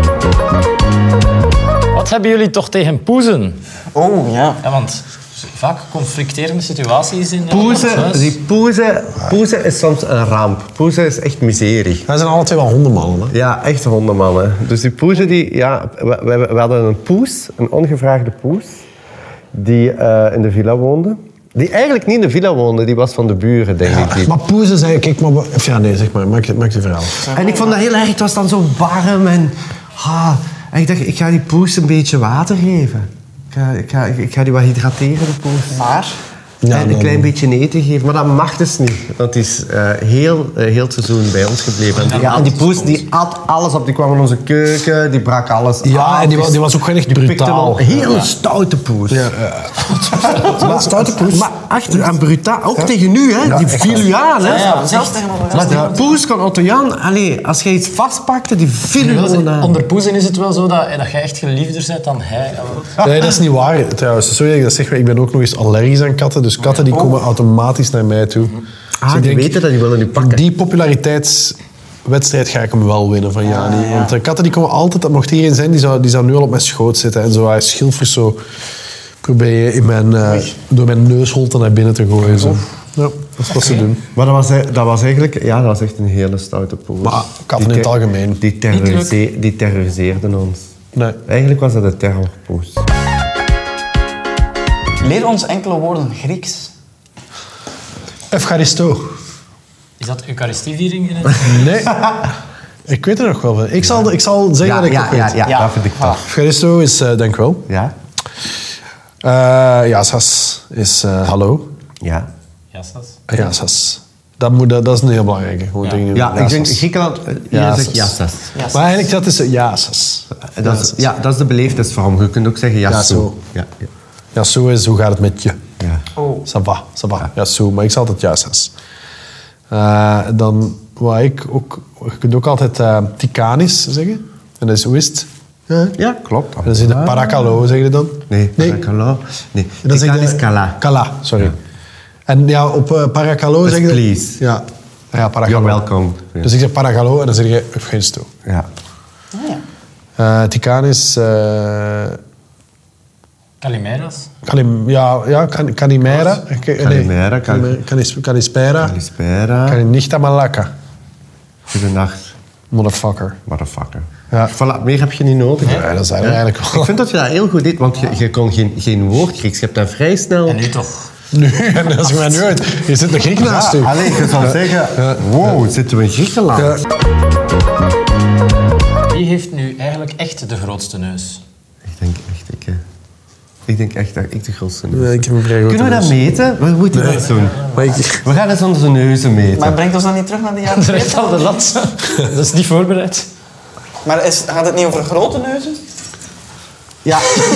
Wat hebben jullie toch tegen poezen? Oh, ja. Ja, want vaak conflicterende situaties in... Poezen, die poezen, poezen is soms een ramp. Poezen is echt miserie. Wij zijn alle twee wel hondenmannen. Hè. Ja, echt hondenmannen. Dus die poezen, die, ja, we, we, we hadden een poes, een ongevraagde poes, die uh, in de villa woonde. Die eigenlijk niet in de villa woonde, die was van de buren, denk Ja, ik. Die. maar poezen zei kijk maar... Ja, nee, zeg maar. Maak, maak je verhaal. En ik vond dat heel erg, het was dan zo warm en... Ah, en ik dacht, ik ga die poes een beetje water geven. Ik ga, ik ga, ik ga die wat hydrateren, de poes. Maar... Ja, en een dan- klein beetje eten geven. Maar dat mag dus niet. Want die is uh, heel, uh, heel het seizoen bij ons gebleven. En, ja, en die poes die at alles op. Die kwam in onze keuken, die brak alles Ja, af. en die, wa- die was ook gewoon echt Die pikte brutaal. een hele stoute poes. Ja, Maar, stoute poes. Maar achter, en brutaal. Ook tegen u, hè. Ja, die echt viel u aan, hè. Ja, zelfs tegen elkaar. Maar die poes kon Otto Jan... Allee, als jij iets vastpakte, die viel u gewoon aan. Onder poezen is het wel zo dat, dat jij echt geliefder bent dan hij. Nee, dat is niet waar. Trouwens, sorry dat ik dat zeg, maar ik ben ook nog eens allergisch aan katten. Dus katten die komen automatisch naar mij toe. Ah, Dus ik die denk, weten dat, die willen u pakken. Die populariteitswedstrijd ga ik hem wel winnen van Jani. Want de katten die komen altijd... Dat mocht hier een zijn, die zou, die zou nu al op mijn schoot zitten. En zo hij schilfers zo proberen in mijn, uh, door mijn neusholte naar binnen te gooien. Zo. Ja, dat is wat ze doen. Maar dat was, dat was eigenlijk... Ja, dat was echt een hele stoute poes. Maar katten in het ter- algemeen. Die, terrorise- die terroriseerden ons. Nee. Eigenlijk was dat de terrorpoes. Leer ons enkele woorden Grieks. Evcharisto. Is dat Eucharistieviering in het... Nee. Ik weet er nog wel van. Ik zal, ik zal zeggen Ja, dat ik ja, het ja, weet. ja, Ja. dat vind ik tof. Evcharisto is, uh, denk ik wel. Ja? Uh, Yassas is uh, hallo. Ja. Ja, Sas. Yassas. Dat, moet, dat, dat is een heel belangrijke. Gewoon Ja. dingen. Ja, ik denk Yassas. Griekenland... Hier Yassas. zegt Yassas. Maar eigenlijk dat is Yassas. Dat is, ja, dat is de beleefdheidsvorm. Je kunt ook zeggen Yassou. Yassou. Ja, ja. Ja, zo is hoe gaat het met je? ja. Oh. Ça va, ça va. Ja, zo. Maar ik zal altijd Yassas. Uh, dan, wat ik ook... Je kunt ook altijd uh, Tikanis zeggen. En dat is hoe is het? Ja. Ja, klopt. En dan zeg je Parakalo, zeg je dan? Nee, Parakalo. Nee, Dan zeg Tikan je- is Kala. Kala, sorry. En ja, op uh, Parakalo Dat is zeg je... please. Ja. Ja, Parakalo. You're welcome. Ja. Dus ik zeg Parakalo en dan zeg je Evcharisto. Ja. Uh, Tikanis... Uh, Calimeras. Kalim, ja, ja, kan, Kanimera. Kalimera, kan- Nee, Kanis- Kanispera. Kalispera. Kaninichta Malaka. Goedenacht, Motherfucker. motherfucker. Ja. Voilà, meer heb je niet nodig. Ja, dat zijn er eigenlijk wel. Ik vind dat je dat heel goed deed, want je, je kon geen, geen woord Grieks. Je hebt dat vrij snel... En nu toch. Nu, en als je mij nu uit... Je zit een Griek naast u. Allee, je zou zeggen... Wow, zitten we in Griekenland? Ja. Wie heeft nu eigenlijk echt de grootste neus? Ik denk echt, ik... hè. Ik denk echt dat ik de grootste neus. Nee, ik heb een vrij grote Kunnen we dat neus. meten? We moeten dat doen. Maar ik, We gaan eens onze neuzen meten. Maar brengt ons dan niet terug naar de jaren Dat is echt veertig? al de lat. Dat is niet voorbereid. Maar is, gaat het niet over grote neuzen? Ja,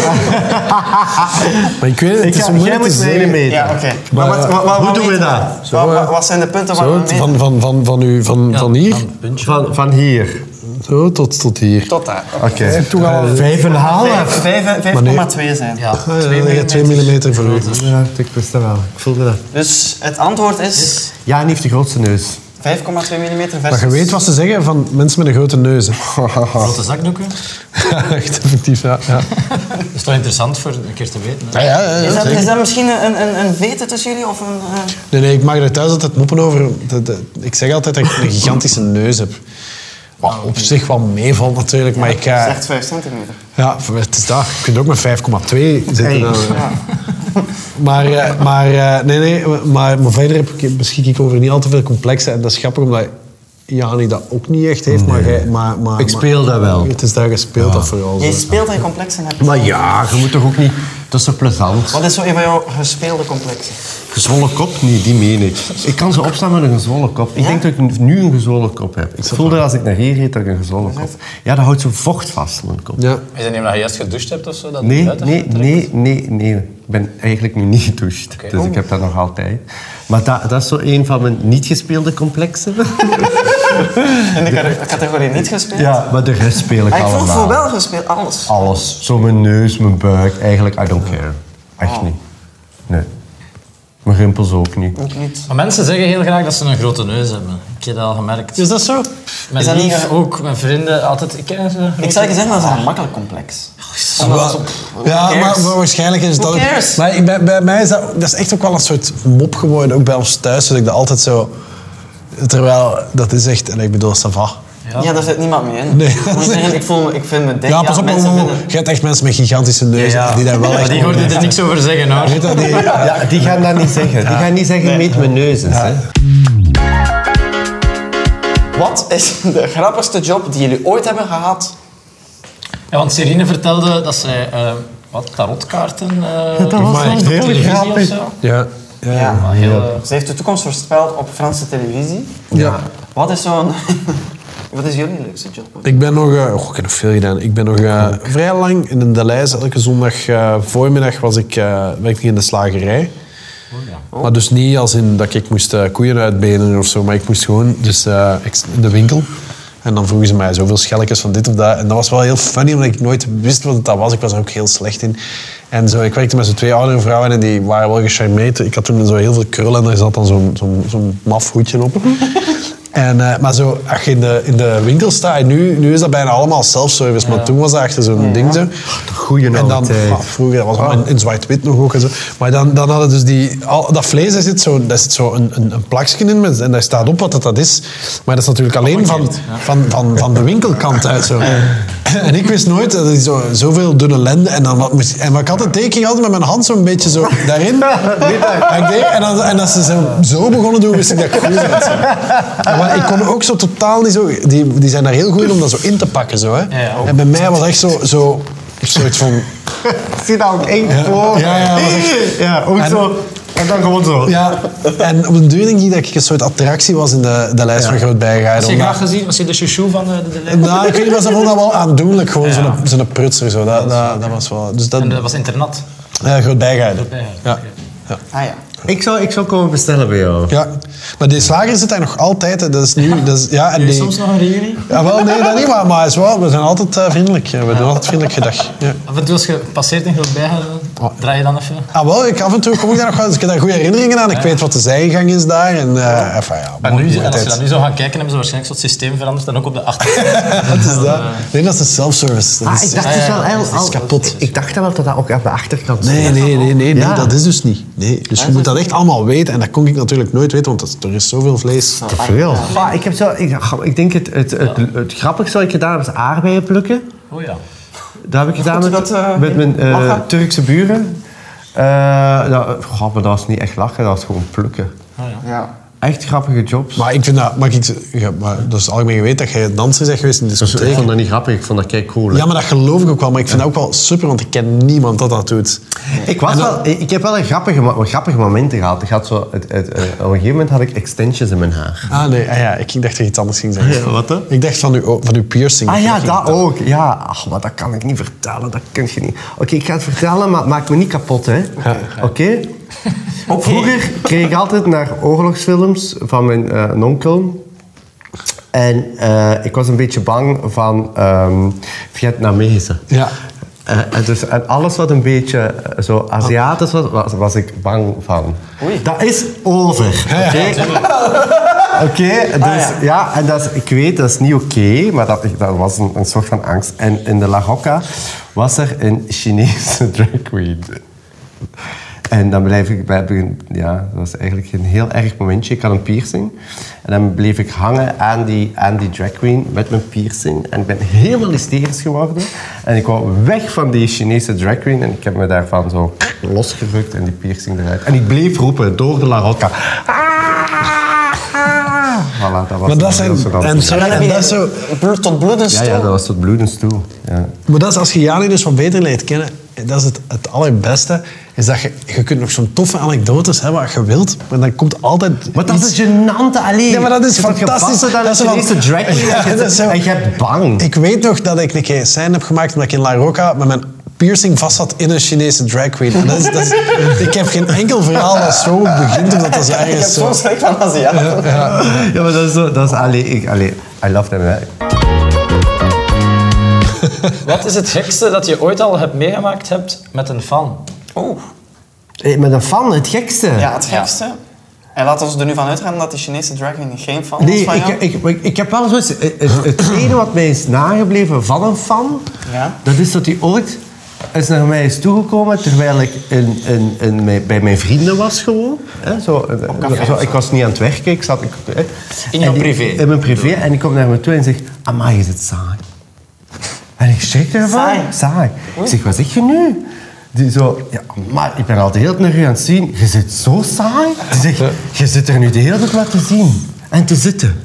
maar ik weet het, het is ga- zo jij moeilijk te moet mijne zeggen. meten. Ja, oké. Maar, wat- wat- wat- hoe wat doen we meten dat? Wat, Zo, wat, hè. wat zijn de punten waar Zo, we meten? van, van, van, van, u, van, van hier Dan een puntje. van, van hier. zo, tot, tot hier. Tot daar. Oké. Ik toch al Vijf en een half. vijf komma twee zijn. Ja, Ah, ja, twee dan gaat twee millimeter voor u. Ja, ik wist dat wel. Ik voelde dat. Dus het antwoord is Ja, en heeft de grootste neus. vijf komma twee millimeter Maar versus... je weet wat ze zeggen van mensen met een grote neus. hè. Grote zakdoeken. Echt effectief, ja. ja. Dat is toch interessant voor een keer te weten. Hè? Ja, ja, ja, Is dat, zeker. is dat misschien een, een, een vete tussen jullie? Of een, eh, Nee, nee, ik mag er thuis altijd moppen over. Dat- dat- Ik zeg altijd dat ik een gigantische neus heb. Wat op zich wel meevalt natuurlijk, maar ik... dat is eh, echt vijf centimeter. Ja, het is dat. Je kunt ook met vijf komma twee zitten. Hey. dan. Maar, eh, maar, eh, nee, nee, maar, maar verder heb ik, beschik ik over niet al te veel complexen. En dat is grappig, omdat Jani dat ook niet echt heeft. Maar, jij- maar, maar, Ik speel dat wel. Het is daar gespeeld dat vooral. Je Zo. speelt dat je complexen hebt. Maar ja, je moet toch ook niet... Dat is zo plezant. Wat is zo een van jouw gespeelde complexen? Gezwollen kop? Nee, die meen ik. Ik kan zo opstaan met een gezwollen kop. Ik Ja? denk dat ik nu een gezwollen kop heb. Ik voelde als ik naar hier reed dat ik een gezwollen kop heb. Ja, dat houdt zo vocht vast in mijn kop. Ja. Is het niet omdat je eerst gedoucht hebt of zo? Dat Nee, het buiten nee, trekt? nee, nee, nee. Ik ben eigenlijk nu niet gedoucht. Oké. Dus ik heb dat nog altijd. Maar dat, dat is zo een van mijn niet gespeelde complexen. In de cate- categorie niet gespeeld? Ja, maar de rest speel ik Ah, ik vroeg allemaal. voor wel gespeeld, alles. Alles. Zo mijn neus, mijn buik. Eigenlijk, I don't care. Echt Oh. niet. Nee. Mijn rimpels ook niet. Ook niet. Maar mensen zeggen heel graag dat ze een grote neus hebben. Ik heb dat al gemerkt. Is dat zo? Mijn Is dat niet lief, ge- ook mijn vrienden, altijd... Ik, ken ze Ik zou je zeggen, dat is een makkelijk complex. Ja, maar, ja, maar, maar waarschijnlijk is het Who ook... cares? Maar ik- bij, bij mij is dat, dat is echt ook wel een soort mop geworden, ook bij ons thuis, dat ik dat altijd zo... Terwijl, dat is echt... En ik bedoel, ça va. Ja, daar zit niemand mee in. Nee. Ik moet zeggen, ik, voel me, ik vind me dik. Ja, pas op, mensen oh, oh, vinden... je hebt echt mensen met gigantische neuzen, die daar wel echt... die hoorden er niks over zeggen, hoor. Weet dat, die, Ja, die gaan dat niet zeggen. Die gaan niet zeggen, meet mijn neus eens. Hè. Wat is de grappigste job die jullie ooit hebben gehad? Ja, want Serine vertelde dat zij uh, wat tarotkaarten uh, Dat was op wel heel televisie grappig. of zo. ja, ja, ja. Ja. Heel, uh, Ze heeft de toekomst voorspeld op Franse televisie. Ja. Wat is zo'n... Wat is jullie leukste job? Ik ben nog... Uh, oh, ik heb nog veel gedaan. Ik ben nog uh, vrij lang in een Deleis. Elke zondag uh, voormiddag was ik, uh, werkte ik in de slagerij. Oh. Maar dus niet als in dat ik moest uh, koeien uitbenen of zo, maar ik moest gewoon dus, uh, ik, in de winkel. En dan vroegen ze mij zoveel schelletjes van dit of dat. En dat was wel heel funny, omdat ik nooit wist wat het dat was. Ik was er ook heel slecht in. En zo, ik werkte met zo'n twee oudere vrouwen en die waren wel gecharmeerd. Ik had toen zo heel veel krullen en er zat dan zo'n zo'n zo'n maf hoedje op. En, uh, maar zo, als je in de, in de winkel staat, en nu, nu is dat bijna allemaal self-service, maar toen was dat echt zo'n ding zo. Goeie En dan, oude tijd. ah, vroeger, dat was allemaal in, in zwart-wit nog ook en zo. Maar dan, dan hadden dus die, al, dat vlees, daar zit zo, daar zit zo een, een, een plakje in met, en daar staat op wat dat, dat is. Maar dat is natuurlijk alleen van, van, van, van de winkelkant uit zo. En ik wist nooit dat er zo, zoveel dunne lenden en dan wat moest, en wat ik altijd deed, ik ging altijd met mijn hand zo'n beetje zo daarin. En, ik deed, en, dan, en als ze zo, zo begonnen te doen, wist ik dat ik goed had. Maar ik kon ook zo totaal niet zo... Die, die zijn daar heel goed in om dat zo in te pakken. Zo, hè. Ja, en bij mij was echt zo... zo een soort van... Ik zie dat ook één voor. Ja, ja, dat was echt... Ja, ook En- zo. En dan gewoon zo. Ja, en op een duur denk ik dat ik een soort attractie was in de, de lijst van Groot Bijgaarden. Was je Omdat- graag gezien? Was je de chouchou van de, de, de Nou, ik weet niet, maar ze vonden dat wel aandoenlijk. Gewoon zo'n zo'n prutser. Zo. Dat, dat, dat was wel... Dus dat... En dat was internat. Ja, Groot Bijgaarden. Ja. Ja. Ah ja. Ik zou, ik zou komen bestellen bij jou. Ja, maar die slager zit daar nog altijd. Hè. Dat is nu... Dat is, ja, en Jullie die, soms nog een reunie? ja, wel, nee, dat niet, maar, maar het is wel, we zijn altijd uh, vriendelijk. Ja, we doen altijd vriendelijk gedag. Ja. Af en toe als je passeert in Groot Bijgaarden, draai je dan even? Ah, wel, ik, af en toe kom ik daar nog wel. Dus ik heb daar goede herinneringen aan. Ik weet wat de zijgang is daar. En, uh, enfin, ja, En, mooie nu, en als je tijd. dan nu zou gaan kijken, hebben ze waarschijnlijk zo'n systeem veranderd en ook op de achterkant. Wat is dat? Nee, dat is de self-service. Dat Ah, is, ik dacht dus wel... dat is al- kapot. Ik dacht wel dat dat ook aan de achterkant stond. Nee, nee, nee, nee, nee, Ja. dat is dus niet. Nee. Dus je moet dat echt allemaal weten. En dat kon ik natuurlijk nooit weten, want dat- er is zoveel vlees. Te veel. Maar ik, heb zo, ik, ik denk het, het, het, het grappigste wat ik gedaan heb is aardbeien plukken. Oh ja. Dat heb ik gedaan Vond je met, dat, uh, met mijn eh, lachen? Turkse buren. Uh, nou, goh, maar dat was niet echt lachen, dat was gewoon plukken. Ja. Echt grappige jobs. Maar ik vind dat... Maar ik, ja, maar dat is algemeen geweten dat jij danser bent geweest in de Dus ik discotheek. vond dat niet grappig, ik vond dat kei cool. hè. Ja, maar dat geloof ik ook wel. Maar ik vind dat ook wel super, want ik ken niemand dat dat doet. Ik, was wel, ik heb wel een grappige, mo- grappige momenten gehad. Ik had zo, het, het, eh, op een gegeven moment had ik extensions in mijn haar. Ah, nee. Ah, ja, ik dacht dat je iets anders ging zeggen. Ja, wat dan? Ik dacht van uw, van uw piercing. Ah ja, Ik- dat ook. Ja, ach, maar dat kan ik niet vertellen. Dat kun je niet. Oké, ik ga het vertellen, maar maak me niet kapot, hè. Oké? Vroeger kreeg ik altijd naar oorlogsfilms van mijn eh, onkel. En eh, ik was een beetje bang van ehm Vietnamezen. Ja. Eh, en, dus, en alles wat een beetje eh, zo Aziatisch was, was, was ik bang van. Oei. Dat is over. Oké? Oké, dus ja. en dat is, ik weet, dat is niet oké, maar dat, dat was een, een soort van angst. En in de La Rocca was er een Chinese drag queen. En dan bleef ik bij, begin- ja, dat was eigenlijk een heel erg momentje. Ik had een piercing. En dan bleef ik hangen aan die, aan die drag queen met mijn piercing. En ik ben helemaal hysterisch geworden. En ik wou weg van die Chinese drag queen. En ik heb me daarvan zo losgerukt en die piercing eruit. En ik bleef roepen door de La Rocca. Voilà, dat was Maar dat een zijn... heel gênant. En, sorry, Dan heb en je dat is zo... bloed tot bloed en Ja, stoel. ja, dat was tot bloedens toe. Ja. Maar dat is als je Jani dus wat beter leert kennen, dat is het, het allerbeste, is dat je, je kunt nog zo'n toffe anekdotes hebben wat je wilt, maar dan komt altijd Maar dat iets- is gênant alleen. Ja, maar dat is Je wordt fantastisch. gewassen dan Dat is een wel- Chinese drag queen Ja, en je- dat is zo- en je hebt bang. Ik weet nog dat ik een keer een scène heb gemaakt omdat ik in La Rocca met mijn piercing vast zat in een Chinese drag queen. En dat is, dat is, ik heb geen enkel verhaal dat zo begint of dat dat is Ik heb ergens zo... zo'n schrik van Aziaten. Ja, maar dat is zo... Dat is, allee, ik, allee, I love them, hè. Wat is het gekste dat je ooit al hebt meegemaakt hebt met een fan? Oeh. Hey, met een fan, het gekste. Ja, het gekste. En laten we er nu van uitgaan dat die Chinese dragon geen fan Nee, was van ik, jou. ik, ik, ik heb wel zoiets... Het, het ene wat mij is nagebleven van een fan, Ja. dat is dat hij ooit is naar mij is toegekomen terwijl ik in, in, in, mijn- bij mijn vrienden was gewoon. Hè, zo, café zo, of ik was niet aan het werken, ik zat... Ik, hè. In jouw En die- privé? In mijn privé. En die komt naar me toe en zegt, amai, is het saai. En ik schrik ervan. Saai? Saai. Ik zeg, wat zeg je nu? Die zo, ja, maar ik ben al de hele tijd naar u aan het zien. Je zit zo saai. Die zegt, je zit er nu de hele tijd wat te zien. En te zitten.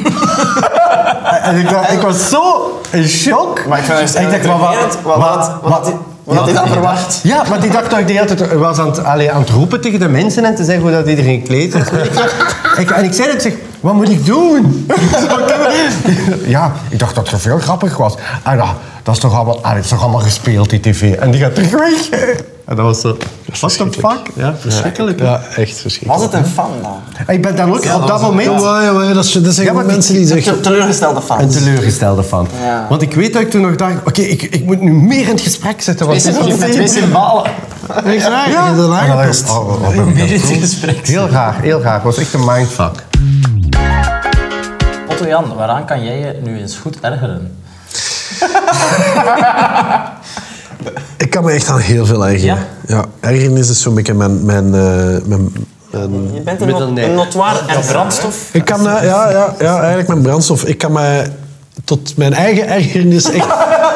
En ik, dacht, ik was zo in shock. Maar ik vind het En ik dacht, maar wat, wat, wat, wat, had hij- wat had hij dan verwacht? Ja, maar die dacht dat ik de hele tijd was aan het, allee, aan het roepen tegen de mensen en te zeggen hoe dat iedereen gekleed is. En ik, ik, en ik zei dat, ik zeg, wat moet ik doen? Ja, ik dacht dat het veel grappig was. En ja, dat is toch allemaal, allee, dat is toch allemaal gespeeld, die tv. En die gaat terug weg. En dat was zo, what the fuck? Ja, verschrikkelijk. Ja, echt verschrikkelijk. Was het een fan dan? En ik ben dan ook op dat moment... Ja, ja, maar dat, is, dat zijn Ja, maar mensen die die- zeggen... Te- Teleurgestelde fans. Een teleurgestelde fan. Ja. Want ik weet dat ik toen nog dacht, oké, ik, ik moet nu meer in het gesprek zitten. Want Twee dit is met twee symbolen. Echt waar? Ja. Je hebt dat En dan aangepast. dacht ik, oh, oh, oh, Meer in het gesprek. Heel graag, heel graag. Het was echt een mindfuck. Otto Jan, waaraan kan jij je nu eens goed ergeren? Ik kan me echt aan heel veel ergeren. Ja? Ja, ergernis is zo'n beetje mijn... mijn, uh, mijn, mijn Je bent een, Middel- not, nee. een notoire en brandstof. ik kan, uh, ja, ja, ja, eigenlijk mijn brandstof. Ik kan me tot mijn eigen ergernis echt...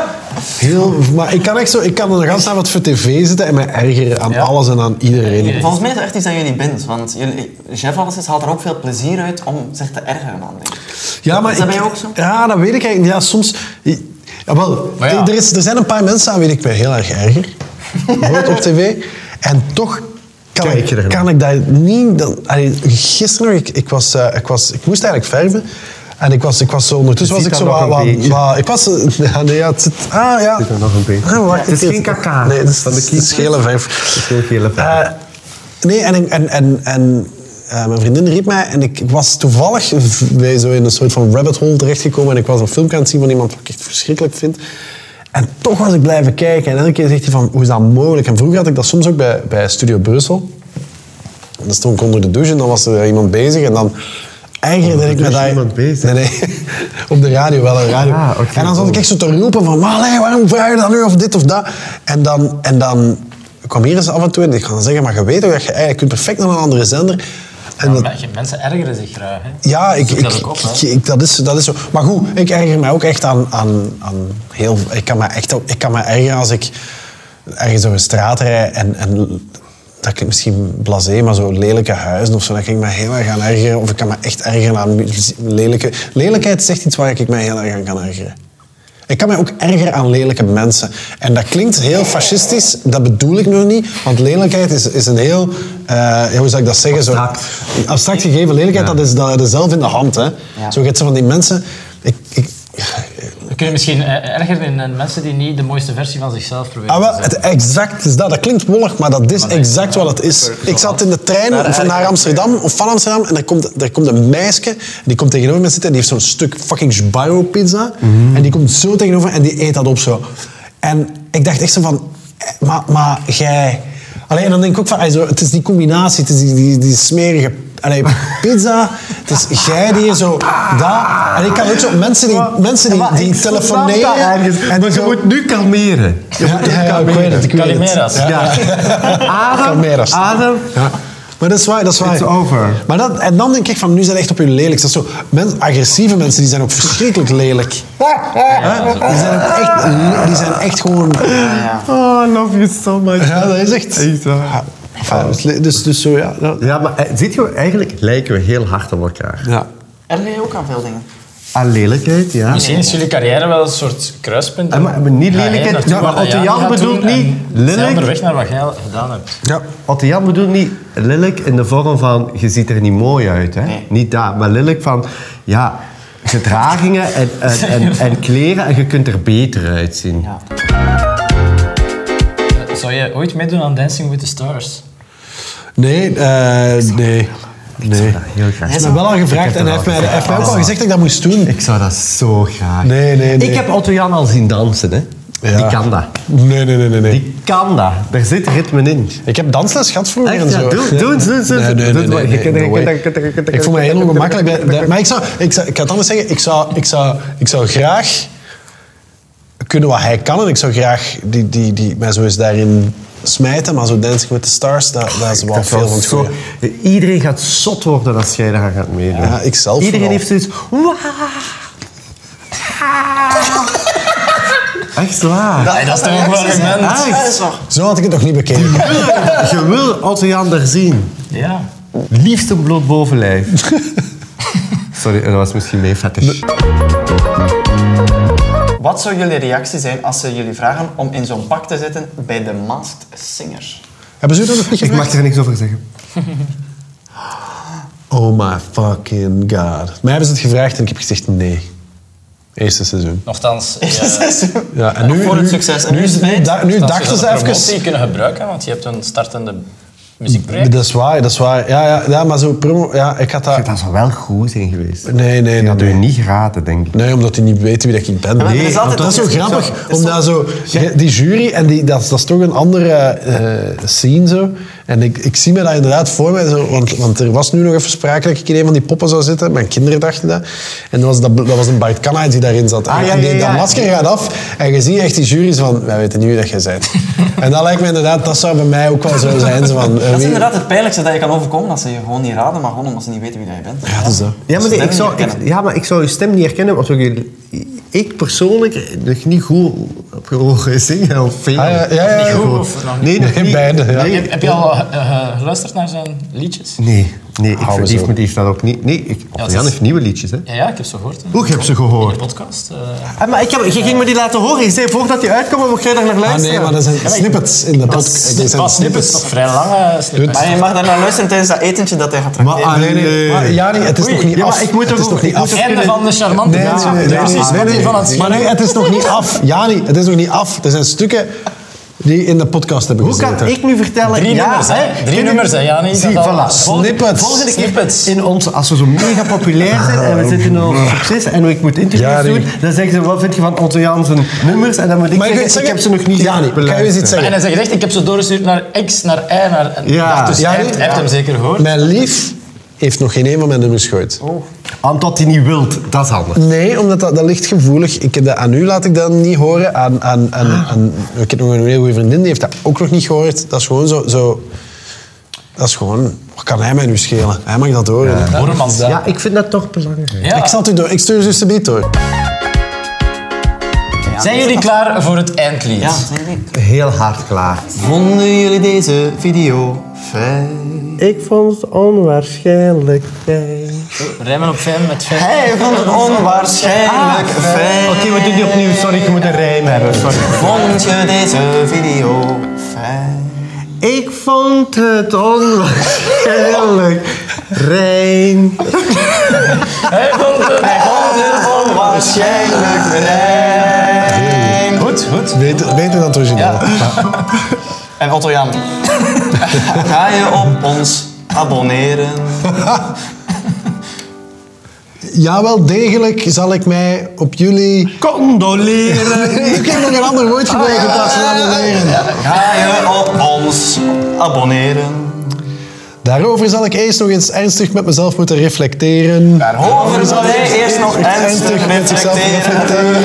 Heel, maar ik kan echt zo, ik kan er gans naar wat voor tv zitten en me ergeren aan Ja. alles en aan iedereen. Volgens mij is het echt iets dat jullie bent. Want jullie, Jeff Allesjes haalt er ook veel plezier uit om zich te ergeren aan dingen. Ja, maar Is dat ik- bij jou ook zo? Ja, dat weet ik eigenlijk. Ja, soms... Ja, wel, Maar ja. Er, is, er zijn een paar mensen aan wie ik me heel erg erger. Bijvoorbeeld op tv. En toch kan, Kijk je ik, er kan ik dat niet... Dan, allee, gisteren nog, ik, ik, was, uh, ik, was, ik moest eigenlijk verven. En ik was, ik was zo ondertussen Je was ik ziet zo dat wat... nog een wat- beetje. wat- Ik was... Ja, nee, ja, het zit... Ah, ja. Zit er nog een beetje. Ah, wacht, Het is ik- geen kaka Nee, het is, van de het is gele verf. Het is heel gele verf. Eh, nee, en, ik- en, en, en uh, mijn vriendin riep mij en ik was toevallig bij zo in een soort van rabbit hole terechtgekomen en ik was een filmpje aan het zien van iemand wat ik echt verschrikkelijk vind. En toch was ik blijven kijken en elke keer zegt hij van, hoe is dat mogelijk? En vroeger had ik dat soms ook bij, bij Studio Brussel. En dan stond ik onder de douche en dan was er iemand bezig en dan ergerde ik me douche dat... iemand bezig? Nee, nee. Op de radio, wel een radio. Ah, oké, en dan zat ik echt zo te roepen van, maar allee, waarom vraag je dat nu of dit of dat? En dan... En dan kwam hier eens af en toe en ik ga dan zeggen, maar je weet toch dat je eigenlijk kunt perfect naar een andere zender. En Ja, dat, maar mensen ergeren zich graag. Hè. ja, ik, Zoek ik, dat ook op, hè. ik, ik- dat, is, dat is zo. Maar goed, ik erger mij ook echt aan, aan, aan heel... Ik kan me echt ook- ik kan me ergeren als ik ergens door een straat rijd en, en dat klinkt misschien blasé, maar zo lelijke huizen of zo, dat kan ik me heel erg aan ergeren. Of ik kan me echt ergeren aan lelijke... Lelijkheid is echt iets waar ik me heel erg aan kan ergeren. Ik kan mij ook ergeren aan lelijke mensen. En dat klinkt heel fascistisch, dat bedoel ik nog niet. Want lelijkheid is, is een heel... eh, ja, hoe zou ik dat zeggen? Abstract. Zo, een abstract gegeven. Lelijkheid, dat is, dat heb je zelf in de hand. Hè. Zo gaat ze van die mensen... Ik, ik, We kunnen misschien eh, ergeren in eh, mensen die niet de mooiste versie van zichzelf proberen ah, wel, te zijn. het, exact is dat. Dat klinkt wollig, maar dat is exact wat het is. Ik zat in de trein van naar Amsterdam, of van Amsterdam, en er komt, er komt een meisje, en die komt tegenover me zitten, en die heeft zo'n stuk fucking Sbarro pizza, en die komt zo tegenover en die eet dat op zo. En ik dacht echt zo van, eh, maar, maar jij... Allee, en dan denk ik ook van, allee, zo, het is die combinatie, het is die, die, die smerige allee, pizza, het is jij die zo, dat. En ik kan ook zo, mensen die, mensen die, die telefoneren. En maar je zo- moet nu kalmeren. Je Ja, moet nu ja, ja, ik weet het, ik weet het. Calimeras. Ja. Adem, Kalmeras. adem. Ja. Maar dat is waar, dat is waar. It's over. Maar dat, en dan denk ik van, nu zijn echt op je lelijk. Dat is zo, mensen, agressieve mensen, die zijn ook verschrikkelijk lelijk. Hè? Die zijn ook echt, die zijn echt gewoon... Oh, I love you so much. Ja, dat is echt... Echt waar. Ja, enfin, dus, dus, dus zo, ja. dat- Ja, maar eh, ziet je, eigenlijk lijken we heel hard op elkaar. ja. Erger je ook aan veel dingen? Aan lelijkheid, ja. Misschien is jullie carrière wel een soort kruispunt. En maar- maar niet lelijkheid. naartoe Ja, maar waar Otto Jan Jan gaat bedoelt doen en niet zij lelijk. onderweg naar wat jij gedaan hebt. Ja. Otto Jan bedoelt niet lelijk in de vorm van je ziet er niet mooi uit. Hè? Nee. Niet dat, maar lelijk van ja, gedragingen en, en, en, en kleren en je kunt er beter uitzien. Ja. Zou je ooit meedoen aan Dancing with the Stars? Nee, eh, nee. Nee. Heel graag. Hij is me wel al gevraagd Ik heb en hij dat heeft mij, al hij heeft mij ook al gezegd dat ik dat moest doen. Ik zou dat zo graag. Nee, nee, nee. Ik heb Otto Jan al zien dansen. Hè? Ja. Die kan dat. Nee, nee, nee, nee. nee. Die kan dat. Daar zit ritme in. Ik heb dansles gehad vroeger Echt, en ja, zo. doe, doe eens, doe eens. Nee, nee, nee, Doe- nee, je kunt- nee, je no kunt- way. je kunt- je kunt- Ik voel me heel ongemakkelijk. bij- bij- Maar ik zou, ik, zou, ik ga het anders zeggen. Ik zou, ik, zou, ik zou graag kunnen wat hij kan. En ik zou graag die, die, die, mij zo eens daarin smijten. Maar zo Dancing with the Stars, dat, dat is wel Dat veel was van het zo- goeie. Iedereen gaat zot worden als jij daar gaat meedoen. Ja, ik zelf Iedereen vooral. heeft zoiets... Wauw. Echt waar. Nee, dat is toch ook wel een moment. Ja, dat is waar. Zo had ik het nog niet bekeken. Je wil Otto Jan daar zien. Ja. Liefst een bloot bovenlijf. Sorry, dat was misschien mijn fetish. Wat zou jullie reactie zijn als ze jullie vragen om in zo'n pak te zitten bij de Masked Singer? Hebben ze dat nog niet Ik gevraagd? mag er niks over zeggen. Oh my fucking god. Mij hebben ze het gevraagd en ik heb gezegd nee. Eerste seizoen. Nochtans, ja, Ja, en nu, Voor het nu- succes. En Nu, nu is het nu, feit. da- nu nochtans, dachten je ze zou de promotie even... kunnen gebruiken, want je hebt een startende muziekproject. Dat is waar, dat is waar. Ja, ja, ja maar zo promo... Ja, ik had dat... Dat zou wel goed zijn geweest. Nee, nee, nee. Dat doe je nee. niet geraden, denk ik. Nee, omdat die niet weten wie dat ik ben. maar er Nee, is altijd- dat is zo dat is grappig. zo- dat is Omdat zo, die jury, en die, dat, is- dat is toch een andere eh, scene zo. En ik, ik zie me dat inderdaad voor mij. Zo, want, want er was nu nog even sprake dat ik in een van die poppen zou zitten. Mijn kinderen dachten dat. En dat was, dat, dat was een Bart Kanaert die daarin zat. Ah, en ja, die, ja, ja. dat masker gaat af. En je ziet echt die jury's van... Wij weten niet wie dat jij bent. En dat lijkt me inderdaad... Dat zou bij mij ook wel zo zijn. Zo van, eh, Dat is wie- inderdaad het pijnlijkste dat je kan overkomen als ze je gewoon niet raden, maar gewoon omdat ze niet weten wie dat je bent. Ja, dat is dat. Ja, maar, Stem ik zou, niet ik, herkennen. ja, maar ik zou je stem niet herkennen, want ik, ik persoonlijk nog niet goed heb horen zingen of veel. Ah, ja, ja, ja, Niet ja. goed of nog niet? Nee, nog Nee, niet. beide, ja. Nee, Heb, heb je al eh, geluisterd naar zijn liedjes? Nee, nee ik Houden we verdief zo. me die dat ook niet. Nee, ik, het Jan is- heeft nieuwe liedjes, hè. Ja, ja, ik heb ze gehoord. hè. Hoe, ik heb ze In de gehoord. podcast. eh. Ah, maar ik heb, je ging me die laten horen. Je zei, voordat die uitkomen, mocht jij daar naar Ah, luisteren. nee, maar dat zijn snippets in de Dat podcast. is Die zijn pas snippets, nog vrij lange snippets. Maar je mag daar naar luisteren tijdens dat etentje dat hij gaat Maar, tracteren. ah, Nee, nee, nee. maar Jani, het is Oei. nog niet Ja, af. maar ik moet het er is ook- nog niet ik af. moet Het einde van de charmante Nee, mensen. nee, nee, Precies, nee, wat nee, hij van het nee. Maar nee, het is nog niet af. Jani, het is nog niet af. Er zijn stukken die in de podcast hebben Hoe gezeten. kan ik nu vertellen... Drie ja, nummers, hè? hè? Drie Ken je- nummers, hè, Jani? Zie, Dat al- voilà. Volgende- Snippets. Volgende keer Snippets. in ons, als we zo mega populair zijn en we zitten in ons succes en ik moet interviews Ja, nee. doen, dan zeggen ze, wat vind je van Otto Jan zijn nummers? En dan moet ik Maar ik zeggen, weet ik heb ze nog niet Jani, kan je eens iets beluisterd. zeggen? En hij zegt echt, ik heb ze doorgestuurd naar X, naar Y, naar... Ja. Dus Ja, hij, heeft, nee. hij heeft hem zeker gehoord. Mijn lief heeft nog geen een van mijn nummers gehoord. Omdat hij niet wilt, dat is anders. Nee, omdat dat, dat ligt gevoelig. Ik heb dat, aan u laat ik dat niet horen. Aan, aan, aan, aan, ik heb nog een hele goede vriendin, die heeft dat ook nog niet gehoord. Dat is gewoon zo... zo dat is gewoon... Wat kan hij mij nu schelen? Hij mag dat horen. hè. Bormans. Ja, ik vind dat toch belangrijk. Ja. Ik zal het u door. Ik stuur ze subiet door. Zijn jullie klaar voor het eindlied? Ja, zijn jullie? Heel hard klaar. Vonden jullie deze video fijn? Ik vond het onwaarschijnlijk fijn. Rijmen op fijn met fijn. Hij vond het onwaarschijnlijk fijn. Oké, we doen die opnieuw. Sorry, ik moet een rijm hebben. Sorry. Vond je deze video fijn? Ik vond het onwaarschijnlijk rein. Hij vond het, hij vond het Onwaarschijnlijk fijn. Goed, goed. Beter, beter dan het origineel. En Otto Jan, ga je op ons abonneren? Ja, wel degelijk zal ik mij op jullie... Condoleren. Ik heb nog een ander woord gebruikt in plaats van abonneren. Ga je op ons abonneren? Daarover zal ik eerst nog eens ernstig met mezelf moeten reflecteren. Daarover zal hij eerst nog ernstig met zichzelf reflecteren.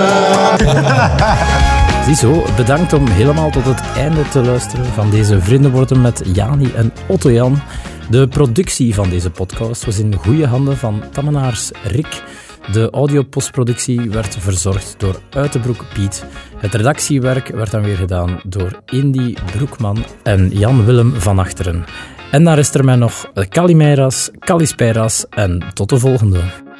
Ziezo, bedankt om helemaal tot het einde te luisteren van deze Vriendenwoorden met Jani en Otto Jan. De productie van deze podcast was in goede handen van Tammenaars Rick. De audiopostproductie werd verzorgd door Uitenbroek Piet. Het redactiewerk werd dan weer gedaan door Indy Broekman en Jan-Willem van Achteren. En daar is er mij nog Kalimeiras, Kalispeiras en tot de volgende.